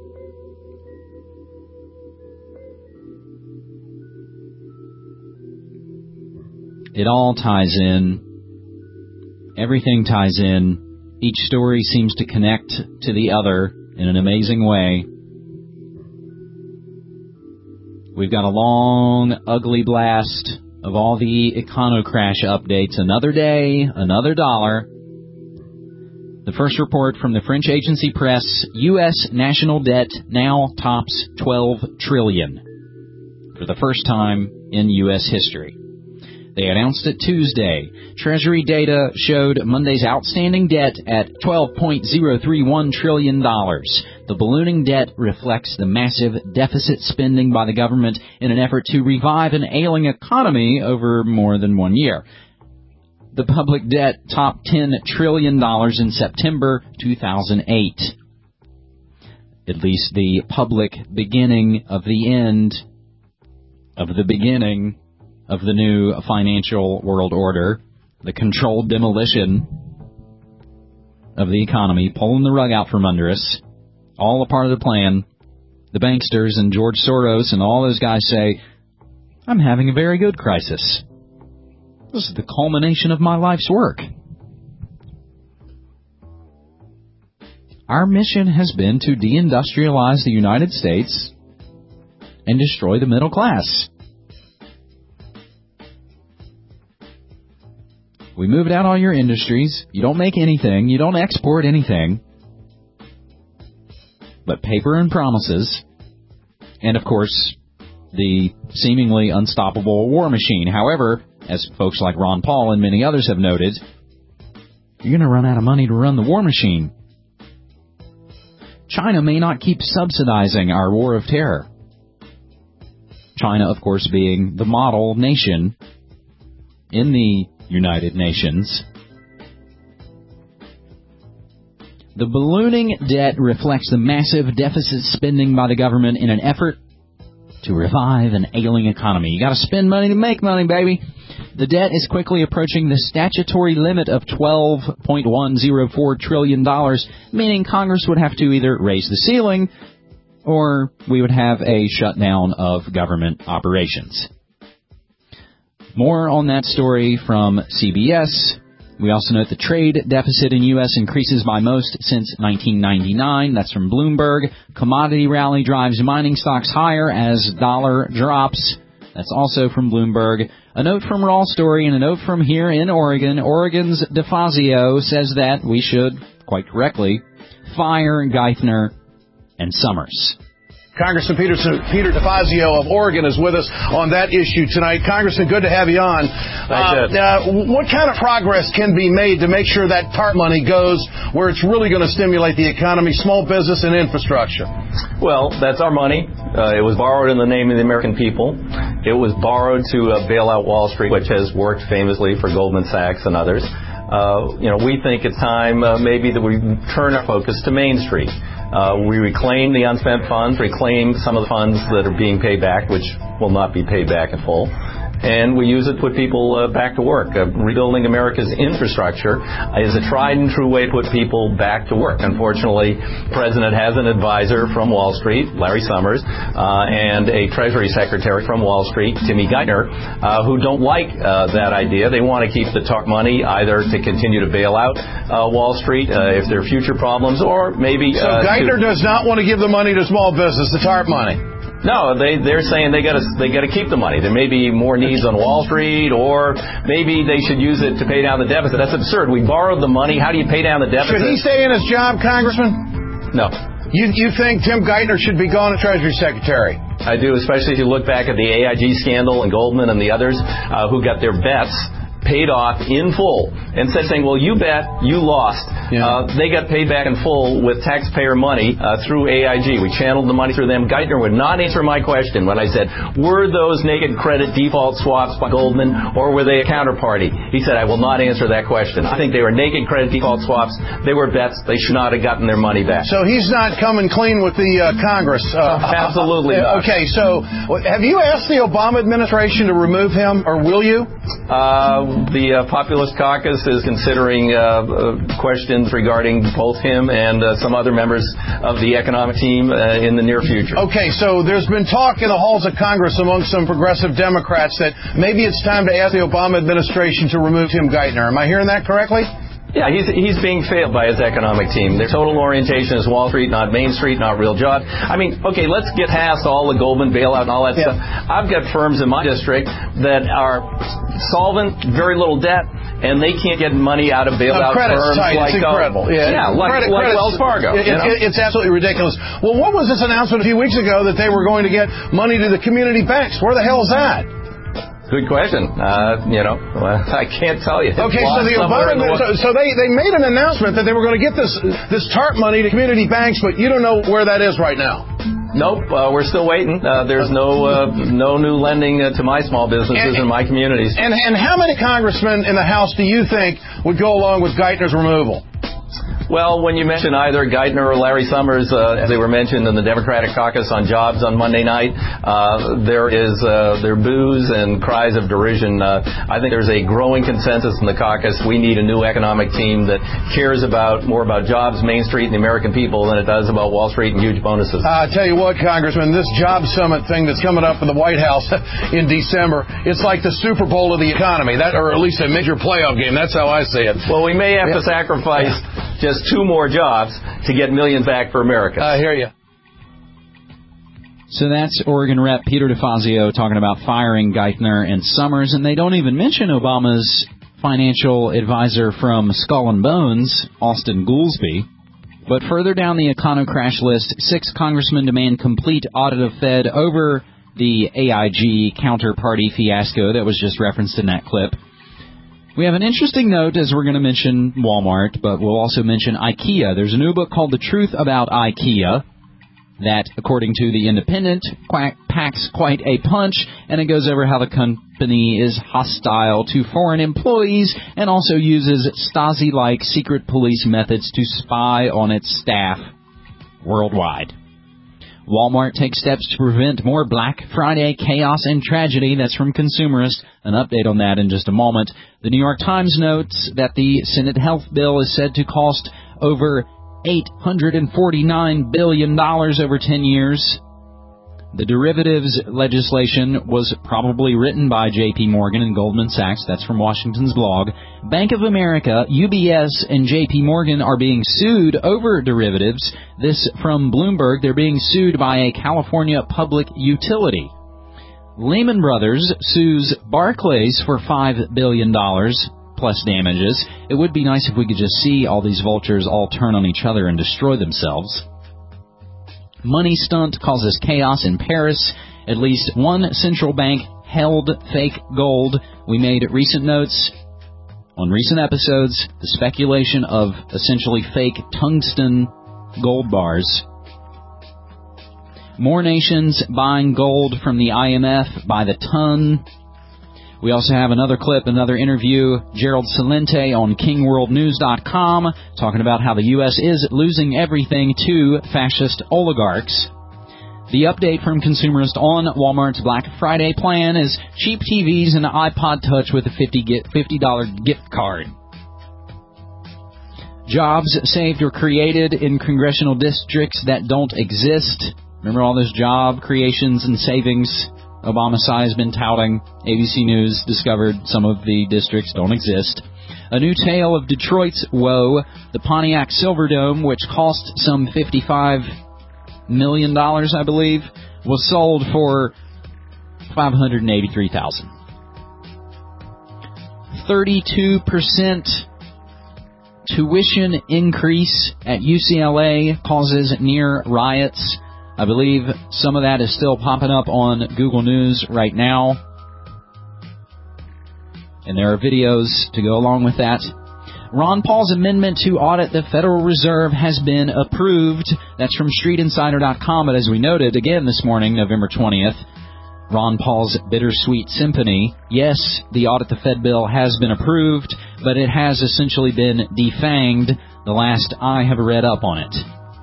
It all ties in. Everything ties in. Each story seems to connect to the other in an amazing way. We've got a long, ugly blast of all the Econocrash updates. Another day, another dollar. The first report from the French agency press, U S national debt now tops twelve trillion dollars for the first time in U S history. They announced it Tuesday. Treasury data showed Monday's outstanding debt at twelve point zero three one trillion dollars. The ballooning debt reflects the massive deficit spending by the government in an effort to revive an ailing economy over more than one year. The public debt topped ten trillion dollars in September two thousand eight. At least the public beginning of the end of the beginning of the new financial world order, the controlled demolition of the economy, pulling the rug out from under us, all a part of the plan. The banksters and George Soros and all those guys say, I'm having a very good crisis. This is the culmination of my life's work. Our mission has been to deindustrialize the United States and destroy the middle class. We moved out all your industries. You don't make anything. You don't export anything but paper and promises. And, of course, the seemingly unstoppable war machine. However, as folks like Ron Paul and many others have noted, you're going to run out of money to run the war machine. China may not keep subsidizing our war of terror. China, of course, being the model nation in the United Nations. The ballooning debt reflects the massive deficit spending by the government in an effort to revive an ailing economy. You got to spend money to make money, baby. The debt is quickly approaching the statutory limit of twelve point one zero four trillion dollars, meaning Congress would have to either raise the ceiling or we would have a shutdown of government operations. More on that story from C B S. We also note the trade deficit in U S increases by most since nineteen ninety-nine. That's from Bloomberg. Commodity rally drives mining stocks higher as dollar drops. That's also from Bloomberg. A note from Raw Story and a note from here in Oregon. Oregon's DeFazio says that we should, quite correctly, fire Geithner and Summers. Congressman Peterson, Peter DeFazio of Oregon is with us on that issue tonight. Congressman, good to have you on. Uh, uh, what kind of progress can be made to make sure that TARP money goes where it's really going to stimulate the economy, small business, and infrastructure? Well, that's our money. Uh, it was borrowed in the name of the American people. It was borrowed to uh, bail out Wall Street, which has worked famously for Goldman Sachs and others. Uh, you know, we think it's time uh, maybe that we turn our focus to Main Street. Uh, we reclaim the unspent funds, reclaim some of the funds that are being paid back, which will not be paid back in full. And we use it to put people uh, back to work. Uh, rebuilding America's infrastructure is a tried and true way to put people back to work. Unfortunately, the President has an advisor from Wall Street, Larry Summers, uh, and a Treasury Secretary from Wall Street, Timmy Geithner, uh, who don't like uh, that idea. They want to keep the TARP money either to continue to bail out uh, Wall Street uh, if there are future problems, or maybe... So uh, Geithner to... does not want to give the money to small business, the TARP money. No, they, they're saying they gotta, they gotta keep the money. There may be more needs on Wall Street, or maybe they should use it to pay down the deficit. That's absurd. We borrowed the money. How do you pay down the deficit? Should he stay in his job, Congressman? No. You, you think Tim Geithner should be gone as Treasury Secretary? I do, especially if you look back at the A I G scandal and Goldman and the others uh, who got their bets paid off in full, and said saying, well, you bet, you lost. Yeah. Uh, they got paid back in full with taxpayer money uh, through A I G. We channeled the money through them. Geithner would not answer my question when I said, were those naked credit default swaps by Goldman, or were they a counterparty? He said, I will not answer that question. I think they were naked credit default swaps. They were bets. They should not have gotten their money back. So he's not coming clean with the uh, Congress? Uh, Absolutely uh, not. Okay, so have you asked the Obama administration to remove him, or will you? Uh, the uh, Populist Caucus is considering uh, uh, questions regarding both him and uh, some other members of the economic team uh, in the near future. Okay, so there's been talk in the halls of Congress among some progressive Democrats that maybe it's time to ask the Obama administration to remove Tim Geithner. Am I hearing that correctly? Yeah, he's he's being failed by his economic team. Their total orientation is Wall Street, not Main Street, not real jobs. I mean, okay, let's get past all the Goldman bailout and all that yeah. stuff. I've got firms in my district that are solvent, very little debt, and they can't get money out of bailout no, firms tight. like it's incredible. Uh, yeah, yeah, like, credit, like Wells Fargo. It, you know? it, it's absolutely ridiculous. Well, what was this announcement a few weeks ago that they were going to get money to the community banks? Where the hell is that? Good question. Uh, you know, well, I can't tell you. Okay, so the Obama, the so, so they, they made an announcement that they were going to get this this TARP money to community banks, but you don't know where that is right now. Nope, uh, we're still waiting. Uh, there's no uh, no new lending uh, to my small businesses and, in my communities. And and how many congressmen in the House do you think would go along with Geithner's removal? Well, when you mention either Geithner or Larry Summers, uh, as they were mentioned in the Democratic caucus on jobs on Monday night, uh, there is uh, there boos and cries of derision. Uh, I think there's a growing consensus in the caucus. We need a new economic team that cares about more about jobs, Main Street, and the American people than it does about Wall Street and huge bonuses. I uh, tell you what, Congressman, this job summit thing that's coming up in the White House in December, it's like the Super Bowl of the economy, that, or at least a major playoff game. That's how I see it. Well, we may have yeah. to sacrifice just two more jobs to get millions back for America. I hear you. So that's Oregon Rep Peter DeFazio talking about firing Geithner and Summers, and they don't even mention Obama's financial advisor from Skull and Bones, Austin Goolsbee. But further down the econo crash list, six congressmen demand complete audit of Fed over the A I G counterparty fiasco that was just referenced in that clip. We have an interesting note, as we're going to mention Walmart, but we'll also mention IKEA. There's a new book called The Truth About IKEA that, according to The Independent, quack, packs quite a punch, and it goes over how the company is hostile to foreign employees and also uses Stasi-like secret police methods to spy on its staff worldwide. Walmart takes steps to prevent more Black Friday chaos and tragedy. That's from Consumerist. An update on that in just a moment. The New York Times notes that the Senate health bill is said to cost over eight hundred forty-nine billion dollars over ten years. The derivatives legislation was probably written by J P Morgan and Goldman Sachs. That's from Washington's blog. Bank of America, U B S, and J P Morgan are being sued over derivatives. This from Bloomberg. They're being sued by a California public utility. Lehman Brothers sues Barclays for five billion dollars plus damages. It would be nice if we could just see all these vultures all turn on each other and destroy themselves. Money stunt causes chaos in Paris. At least one central bank held fake gold. We made recent notes on recent episodes, the speculation of essentially fake tungsten gold bars. More nations buying gold from the I M F by the ton. We also have another clip, another interview, Gerald Celente on king world news dot com, talking about how the U S is losing everything to fascist oligarchs. The update from Consumerist on Walmart's Black Friday plan is cheap T Vs and an iPod Touch with a fifty dollars gift card. Jobs saved or created in congressional districts that don't exist. Remember all those job creations and savings Obama's side has been touting? A B C News discovered some of the districts don't exist. A new tale of Detroit's woe. The Pontiac Silverdome, which cost some fifty-five million dollars, I believe, was sold for five hundred eighty-three thousand dollars. thirty-two percent tuition increase at U C L A causes near riots. I believe some of that is still popping up on Google News right now. And there are videos to go along with that. Ron Paul's amendment to audit the Federal Reserve has been approved. That's from street insider dot com. But as we noted again this morning, November twentieth, Ron Paul's bittersweet symphony. Yes, the audit the Fed bill has been approved, but it has essentially been defanged the last I have read up on it.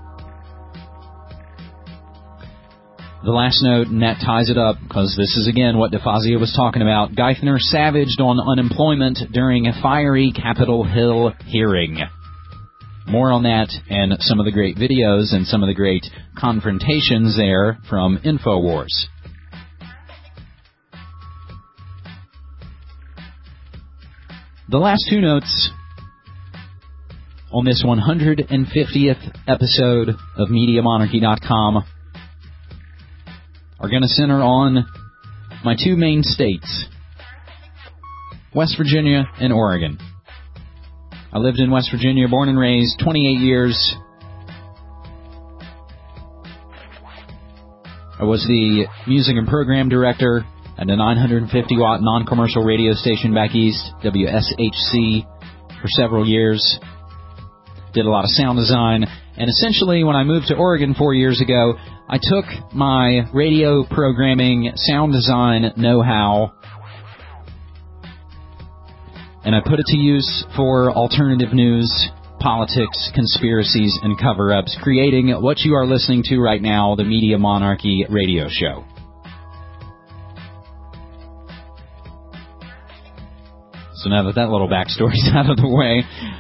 The last note, and that ties it up, because this is again what DeFazio was talking about. Geithner savaged on unemployment during a fiery Capitol Hill hearing. More on that and some of the great videos and some of the great confrontations there from InfoWars. The last two notes on this one hundred fiftieth episode of Media Monarchy dot com are going to center on my two main states, West Virginia and Oregon. I lived in West Virginia, born and raised, twenty-eight years. I was the music and program director at a nine hundred fifty watt non-commercial radio station back east, W S H C, for several years. Did a lot of sound design. And essentially, when I moved to Oregon four years ago, I took my radio programming, sound design know-how, and I put it to use for alternative news, politics, conspiracies, and cover-ups, creating what you are listening to right now, the Media Monarchy radio show. So now that that little backstory's out of the way,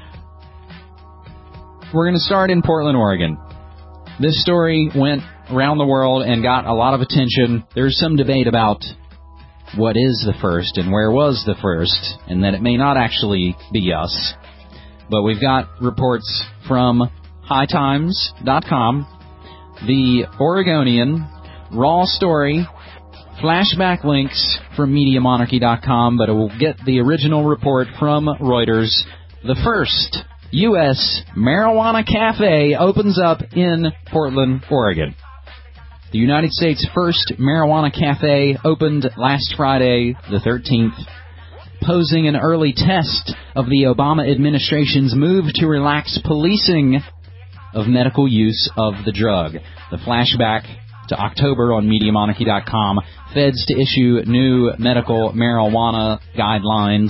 we're going to start in Portland, Oregon. This story went around the world and got a lot of attention. There's some debate about what is the first and where was the first, and that it may not actually be us. But we've got reports from high times dot com, the Oregonian, Raw Story, flashback links from media monarchy dot com, but it will get the original report from Reuters. The first U S marijuana cafe opens up in Portland, Oregon. The United States' first marijuana cafe opened last Friday, the thirteenth, posing an early test of the Obama administration's move to relax policing of medical use of the drug. The flashback to October on media monarchy dot com, feds to issue new medical marijuana guidelines.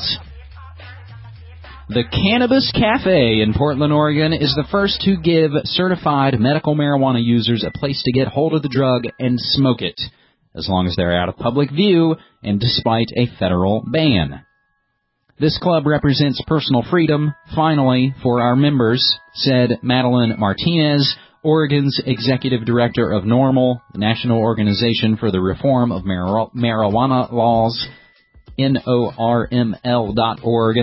The Cannabis Cafe in Portland, Oregon is the first to give certified medical marijuana users a place to get hold of the drug and smoke it, as long as they're out of public view and despite a federal ban. This club represents personal freedom, finally, for our members, said Madeline Martinez, Oregon's executive director of NORML, the National Organization for the Reform of Mar- Marijuana Laws, N O R M L dot org.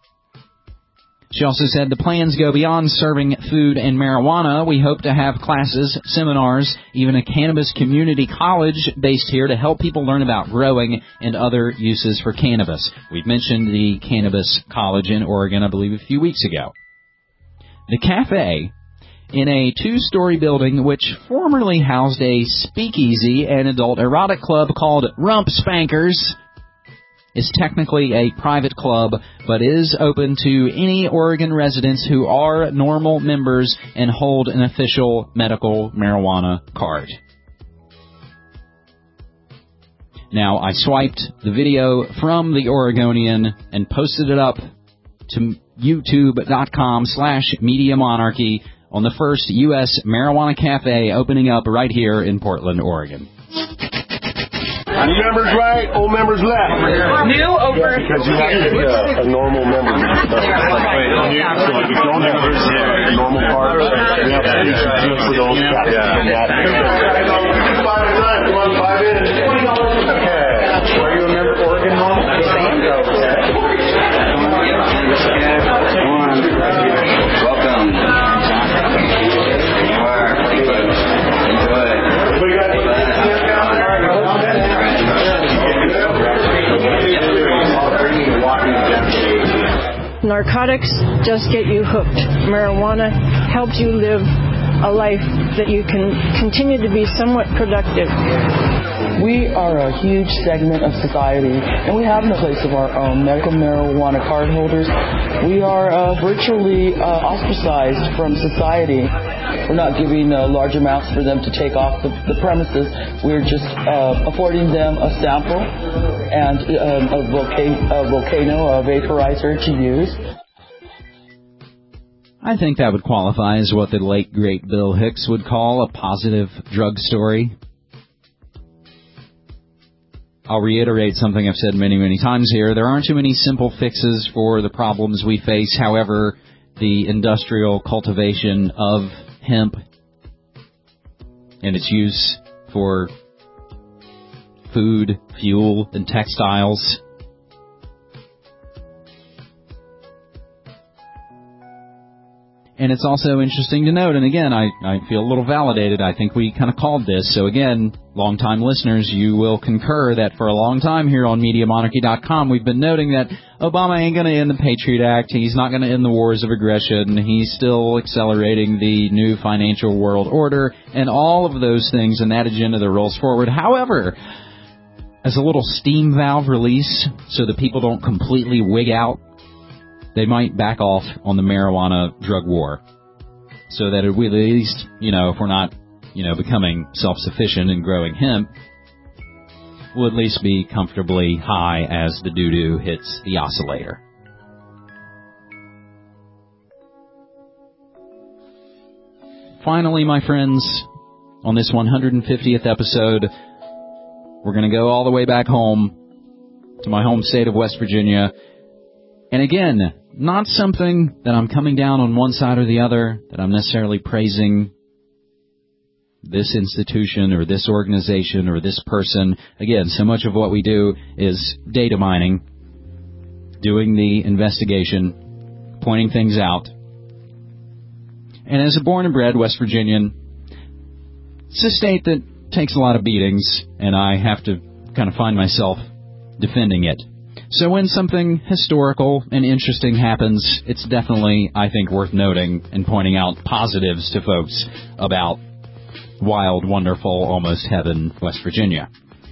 She also said the plans go beyond serving food and marijuana. We hope to have classes, seminars, even a cannabis community college based here to help people learn about growing and other uses for cannabis. We've mentioned the Cannabis College in Oregon, I believe, a few weeks ago. The cafe, in a two-story building which formerly housed a speakeasy and adult erotic club called Rump Spankers, is technically a private club, but is open to any Oregon residents who are NORML members and hold an official medical marijuana card. Now, I swiped the video from the Oregonian and posted it up to youtube.com slash Media Monarchy on the first U S marijuana cafe opening up right here in Portland, Oregon. New members right, old members left. New over because you have to be a, a normal member. So if you don't have a normal card, we have to issue just for those cats. Yeah. Five and nine, come on, five in. Okay. Are you a member of Oregon Normal? Welcome. You are. Enjoy. We got narcotics just get you hooked. Marijuana helps you live a life that you can continue to be somewhat productive. We are a huge segment of society, and we have no place of our own. Medical marijuana card holders, we are uh, virtually uh, ostracized from society. We're not giving uh, large amounts for them to take off the, the premises. We're just uh, affording them a sample and um, a, volca- a volcano, a vaporizer to use. I think that would qualify as what the late, great Bill Hicks would call a positive drug story. I'll reiterate something I've said many, many times here. There aren't too many simple fixes for the problems we face. However, the industrial cultivation of hemp and its use for food, fuel, and textiles. And it's also interesting to note, and again, I, I feel a little validated. I think we kind of called this. So again, longtime listeners, you will concur that for a long time here on media monarchy dot com, we've been noting that Obama ain't going to end the Patriot Act. He's not going to end the wars of aggression. He's still accelerating the new financial world order and all of those things and that agenda that rolls forward. However, as a little steam valve release so that people don't completely wig out, they might back off on the marijuana drug war so that we at least, you know, if we're not, you know, becoming self-sufficient and growing hemp, we'll at least be comfortably high as the doo-doo hits the oscillator. finally, my friends, on this one hundred fiftieth episode, we're going to go all the way back home to my home state of West Virginia. And again, not something that I'm coming down on one side or the other, that I'm necessarily praising this institution or this organization or this person. Again, so much of what we do is data mining, doing the investigation, pointing things out. And as a born and bred West Virginian, it's a state that takes a lot of beatings, and I have to kind of find myself defending it. So when something historical and interesting happens, it's definitely, I think, worth noting and pointing out positives to folks about wild, wonderful, almost heaven, West Virginia.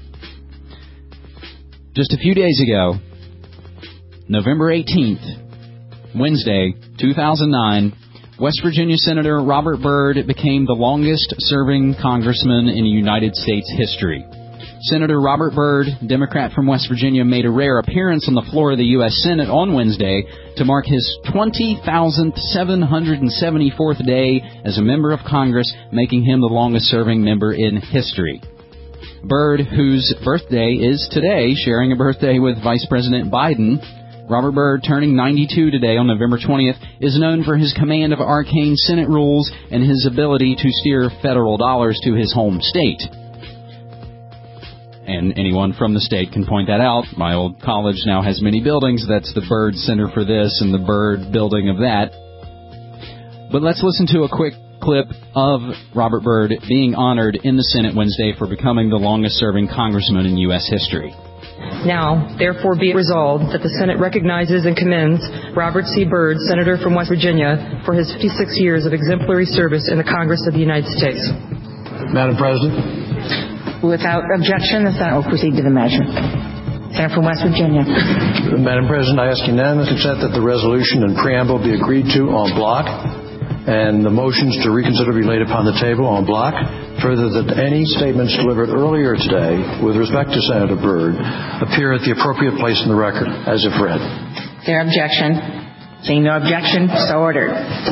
Just a few days ago, November eighteenth, Wednesday, two thousand nine, West Virginia Senator Robert Byrd became the longest-serving congressman in United States history. Senator Robert Byrd, Democrat from West Virginia, made a rare appearance on the floor of the U S Senate on Wednesday to mark his twenty thousand seven hundred seventy-fourth day as a member of Congress, making him the longest-serving member in history. Byrd, whose birthday is today, sharing a birthday with Vice President Biden, Robert Byrd, turning ninety-two today on November twentieth, is known for his command of arcane Senate rules and his ability to steer federal dollars to his home state. And anyone from the state can point that out. My old college now has many buildings. That's the Byrd Center for this and the Byrd building of that. But let's listen to a quick clip of Robert Byrd being honored in the Senate Wednesday for becoming the longest-serving congressman in U S history. Now, therefore, be it resolved that the Senate recognizes and commends Robert C. Byrd, Senator from West Virginia, for his fifty-six years of exemplary service in the Congress of the United States. Madam President. Without objection, the Senate will proceed to the measure. Senator from West Virginia. Madam President, I ask unanimous consent that the resolution and preamble be agreed to en bloc, and the motions to reconsider be laid upon the table en bloc. Further, that any statements delivered earlier today with respect to Senator Byrd appear at the appropriate place in the record, as if read. Is there objection? Seeing no objection, so ordered.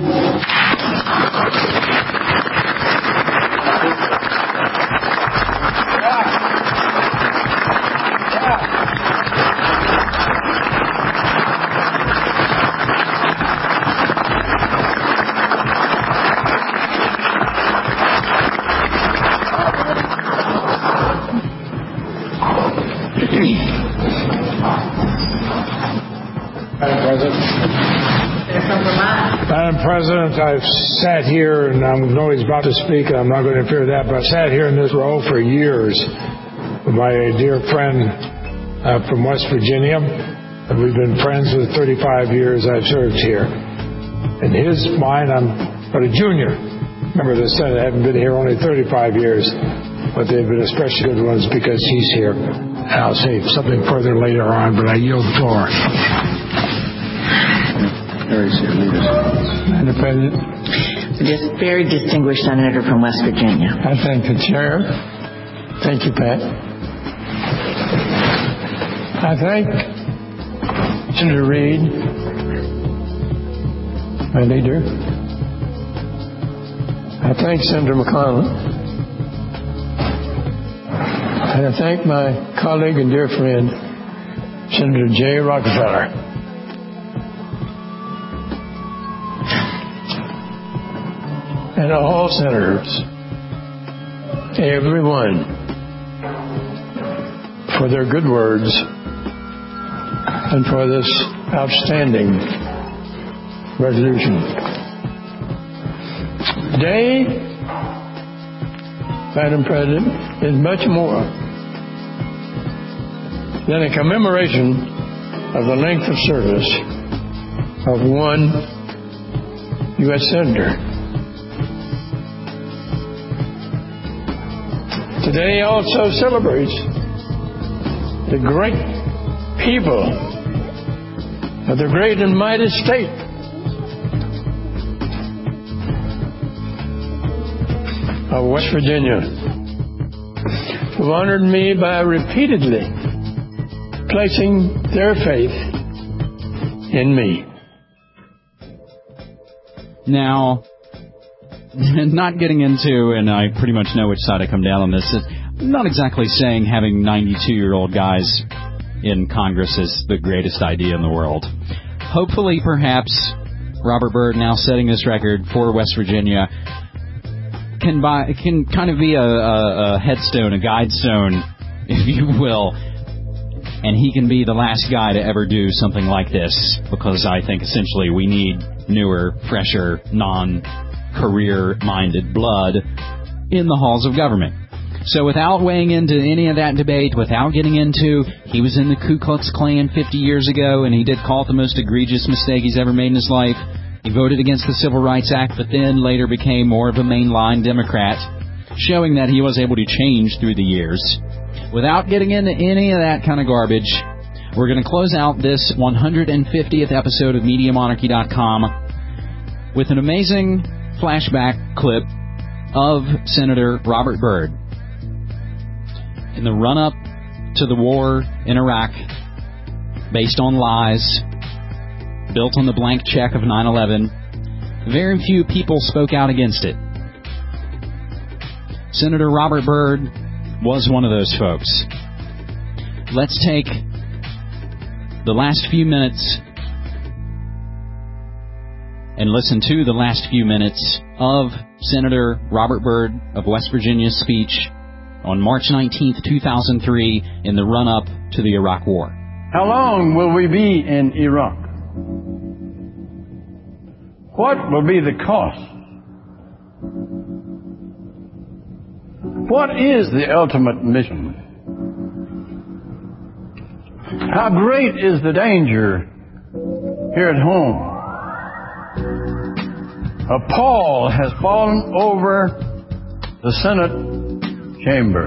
Madam President, I've sat here, and I know he's about to speak, and I'm not going to interfere with that, but I've sat here in this row for years with my dear friend uh, from West Virginia. And we've been friends for the thirty-five years I've served here. In his mind, I'm but a junior. Remember, the Senate haven't been here only thirty-five years, but they've been especially good ones because he's here. And I'll say something further later on, but I yield the floor. Very serious. Madam President. Just very distinguished senator from West Virginia. I thank the chair. Thank you, Pat. I thank Senator Reid, my leader. I thank Senator McConnell. And I thank my colleague and dear friend, Senator Jay Rockefeller. And all senators, everyone, for their good words and for this outstanding resolution. Today, Madam President, is much more than a commemoration of the length of service of one U S Senator. Today also celebrates the great people of the great and mighty state of West Virginia, who honored me by repeatedly placing their faith in me. Now, not getting into, and I pretty much know which side I come down on this, I'm not exactly saying having ninety-two-year-old guys in Congress is the greatest idea in the world. Hopefully, perhaps, Robert Byrd, now setting this record for West Virginia, can buy, can kind of be a, a, a headstone, a guidestone, if you will, and he can be the last guy to ever do something like this, because I think essentially we need newer, fresher, non-career-minded blood in the halls of government. So without weighing into any of that debate, without getting into, he was in the Ku Klux Klan fifty years ago, and he did call it the most egregious mistake he's ever made in his life. He voted against the Civil Rights Act, but then later became more of a mainline Democrat, showing that he was able to change through the years. Without getting into any of that kind of garbage, we're going to close out this one hundred fiftieth episode of Media Monarchy dot com with an amazing flashback clip of Senator Robert Byrd. In the run-up to the war in Iraq, based on lies, built on the blank check of nine eleven, very few people spoke out against it. Senator Robert Byrd was one of those folks. Let's take the last few minutes and listen to the last few minutes of Senator Robert Byrd of West Virginia's speech on March nineteenth, two thousand three, in the run-up to the Iraq War. How long will we be in Iraq? What will be the cost? What is the ultimate mission? How great is the danger here at home? A pall has fallen over the Senate chamber.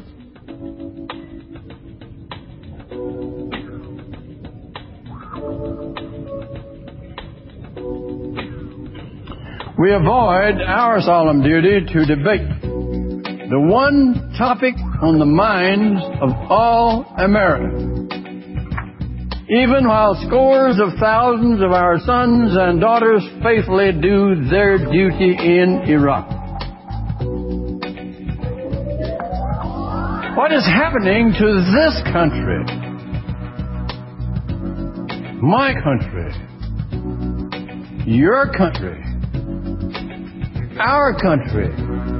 We avoid our solemn duty to debate the one topic on the minds of all Americans, even while scores of thousands of our sons and daughters faithfully do their duty in Iraq. What is happening to this country? My country. Your country. Our country.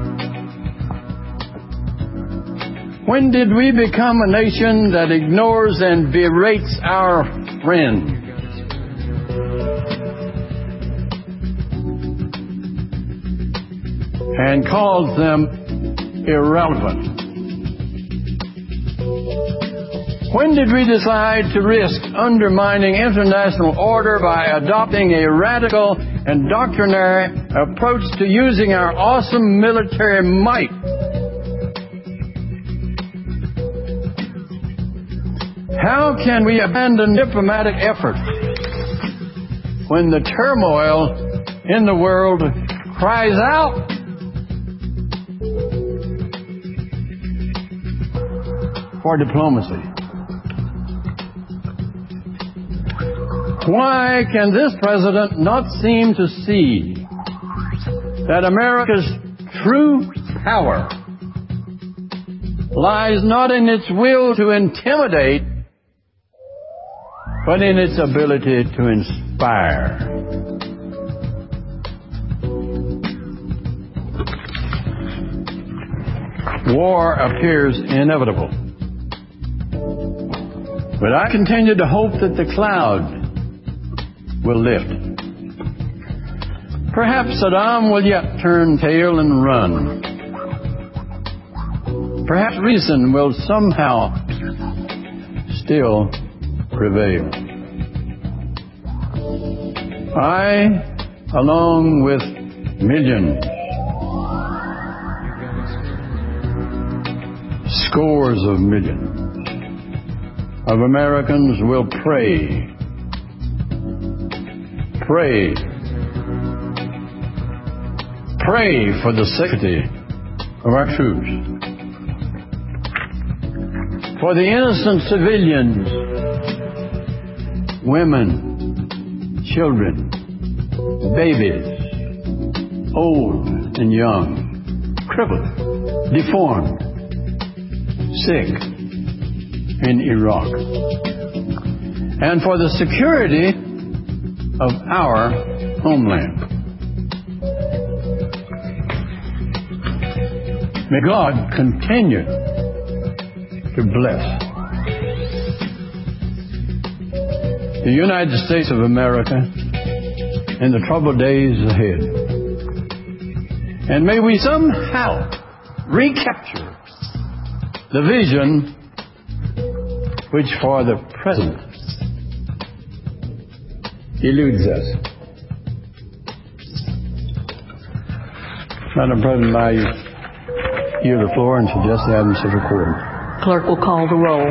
When did we become a nation that ignores and berates our friends? And calls them irrelevant? When did we decide to risk undermining international order by adopting a radical and doctrinary approach to using our awesome military might? How can we abandon diplomatic efforts when the turmoil in the world cries out? For diplomacy. Why can this president not seem to see that America's true power lies not in its will to intimidate, but in its ability to inspire? War appears inevitable, but I continue to hope that the cloud will lift. Perhaps Saddam will yet turn tail and run. Perhaps reason will somehow still prevail. I, along with millions, scores of millions of Americans will pray Pray. Pray for the safety of our troops. For the innocent civilians, women, children, babies, old, and young, crippled, deformed, sick in Iraq, and for the security of our homeland. May God continue to bless the United States of America in the troubled days ahead. And may we somehow recapture the vision which for the present eludes us. Madam President, I yield the floor and suggest the items be recorded. Clerk will call the roll.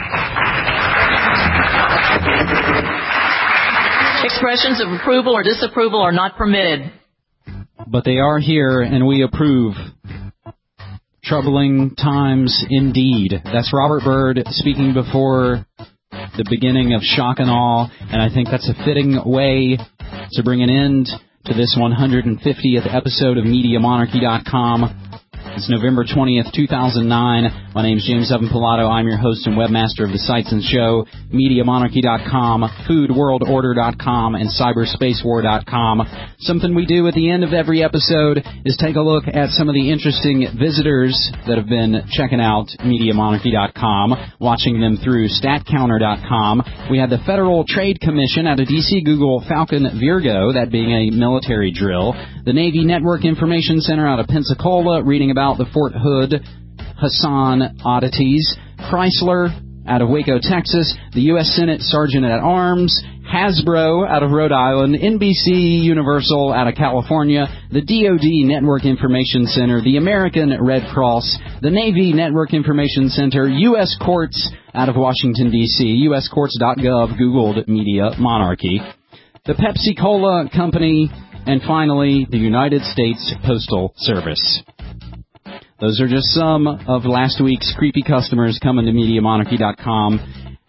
Expressions of approval or disapproval are not permitted. But they are here, and we approve. Troubling times indeed. That's Robert Byrd speaking before the beginning of Shock and Awe, and I think that's a fitting way to bring an end to this one hundred fiftieth episode of Media Monarchy dot com. It's November twentieth, two thousand nine. My name's James Evan Pilato. I'm your host and webmaster of the sites and show, Media Monarchy dot com, Food World Order dot com, and Cyberspace War dot com. Something we do at the end of every episode is take a look at some of the interesting visitors that have been checking out Media Monarchy dot com, watching them through Stat Counter dot com. We had the Federal Trade Commission out of D C Google Falcon Virgo, that being a military drill. The Navy Network Information Center out of Pensacola, reading about the Fort Hood Hassan oddities. Chrysler out of Waco, Texas. The U S Senate Sergeant at Arms. Hasbro out of Rhode Island. N B C Universal out of California. The D O D Network Information Center. The American Red Cross. The Navy Network Information Center. U S Courts out of Washington, D C U S courts dot gov Googled Media Monarchy. The Pepsi Cola Company. And finally, the United States Postal Service. Those are just some of last week's creepy customers coming to Media Monarchy dot com.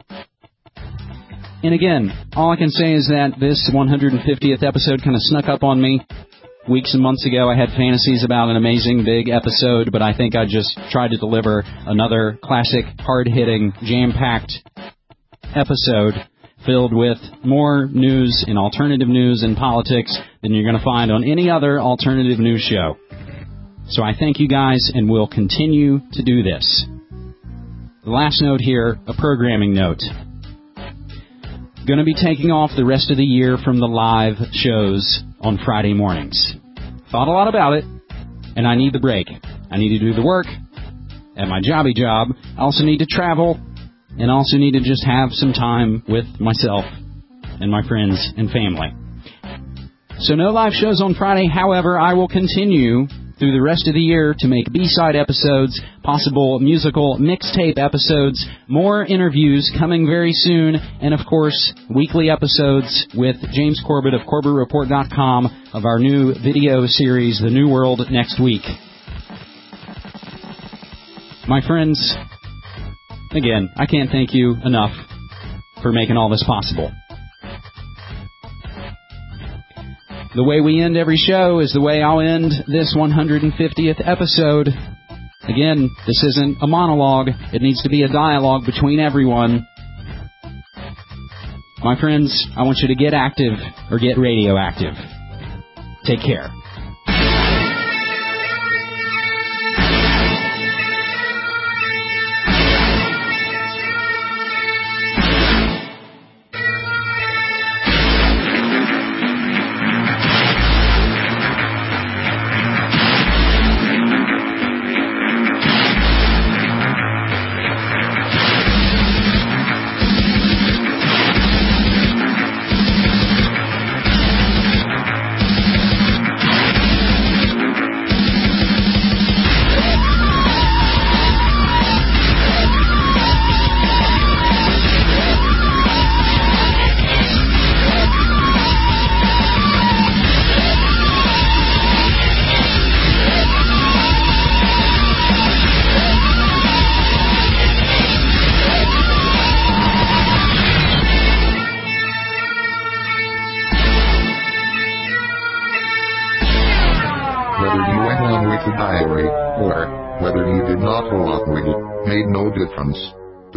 And again, all I can say is that this one hundred fiftieth episode kind of snuck up on me. Weeks and months ago, I had fantasies about an amazing big episode, but I think I just tried to deliver another classic, hard-hitting, jam-packed episode filled with more news and alternative news and politics than you're going to find on any other alternative news show. So I thank you guys, and we'll continue to do this. The last note here, a programming note. Going to be taking off the rest of the year from the live shows on Friday mornings. Thought a lot about it, and I need the break. I need to do the work at my jobby job. I also need to travel, and I also need to just have some time with myself and my friends and family. So no live shows on Friday. However, I will continue through the rest of the year to make B-side episodes, possible musical mixtape episodes, more interviews coming very soon, and of course, weekly episodes with James Corbett of Corbett Report dot com of our new video series, The New World, next week. My friends, again, I can't thank you enough for making all this possible. The way we end every show is the way I'll end this one hundred fiftieth episode. Again, this isn't a monologue. It needs to be a dialogue between everyone. My friends, I want you to get active or get radioactive. Take care.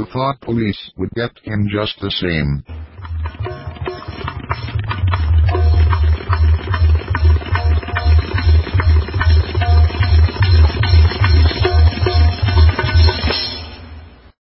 thought police would get him just the same.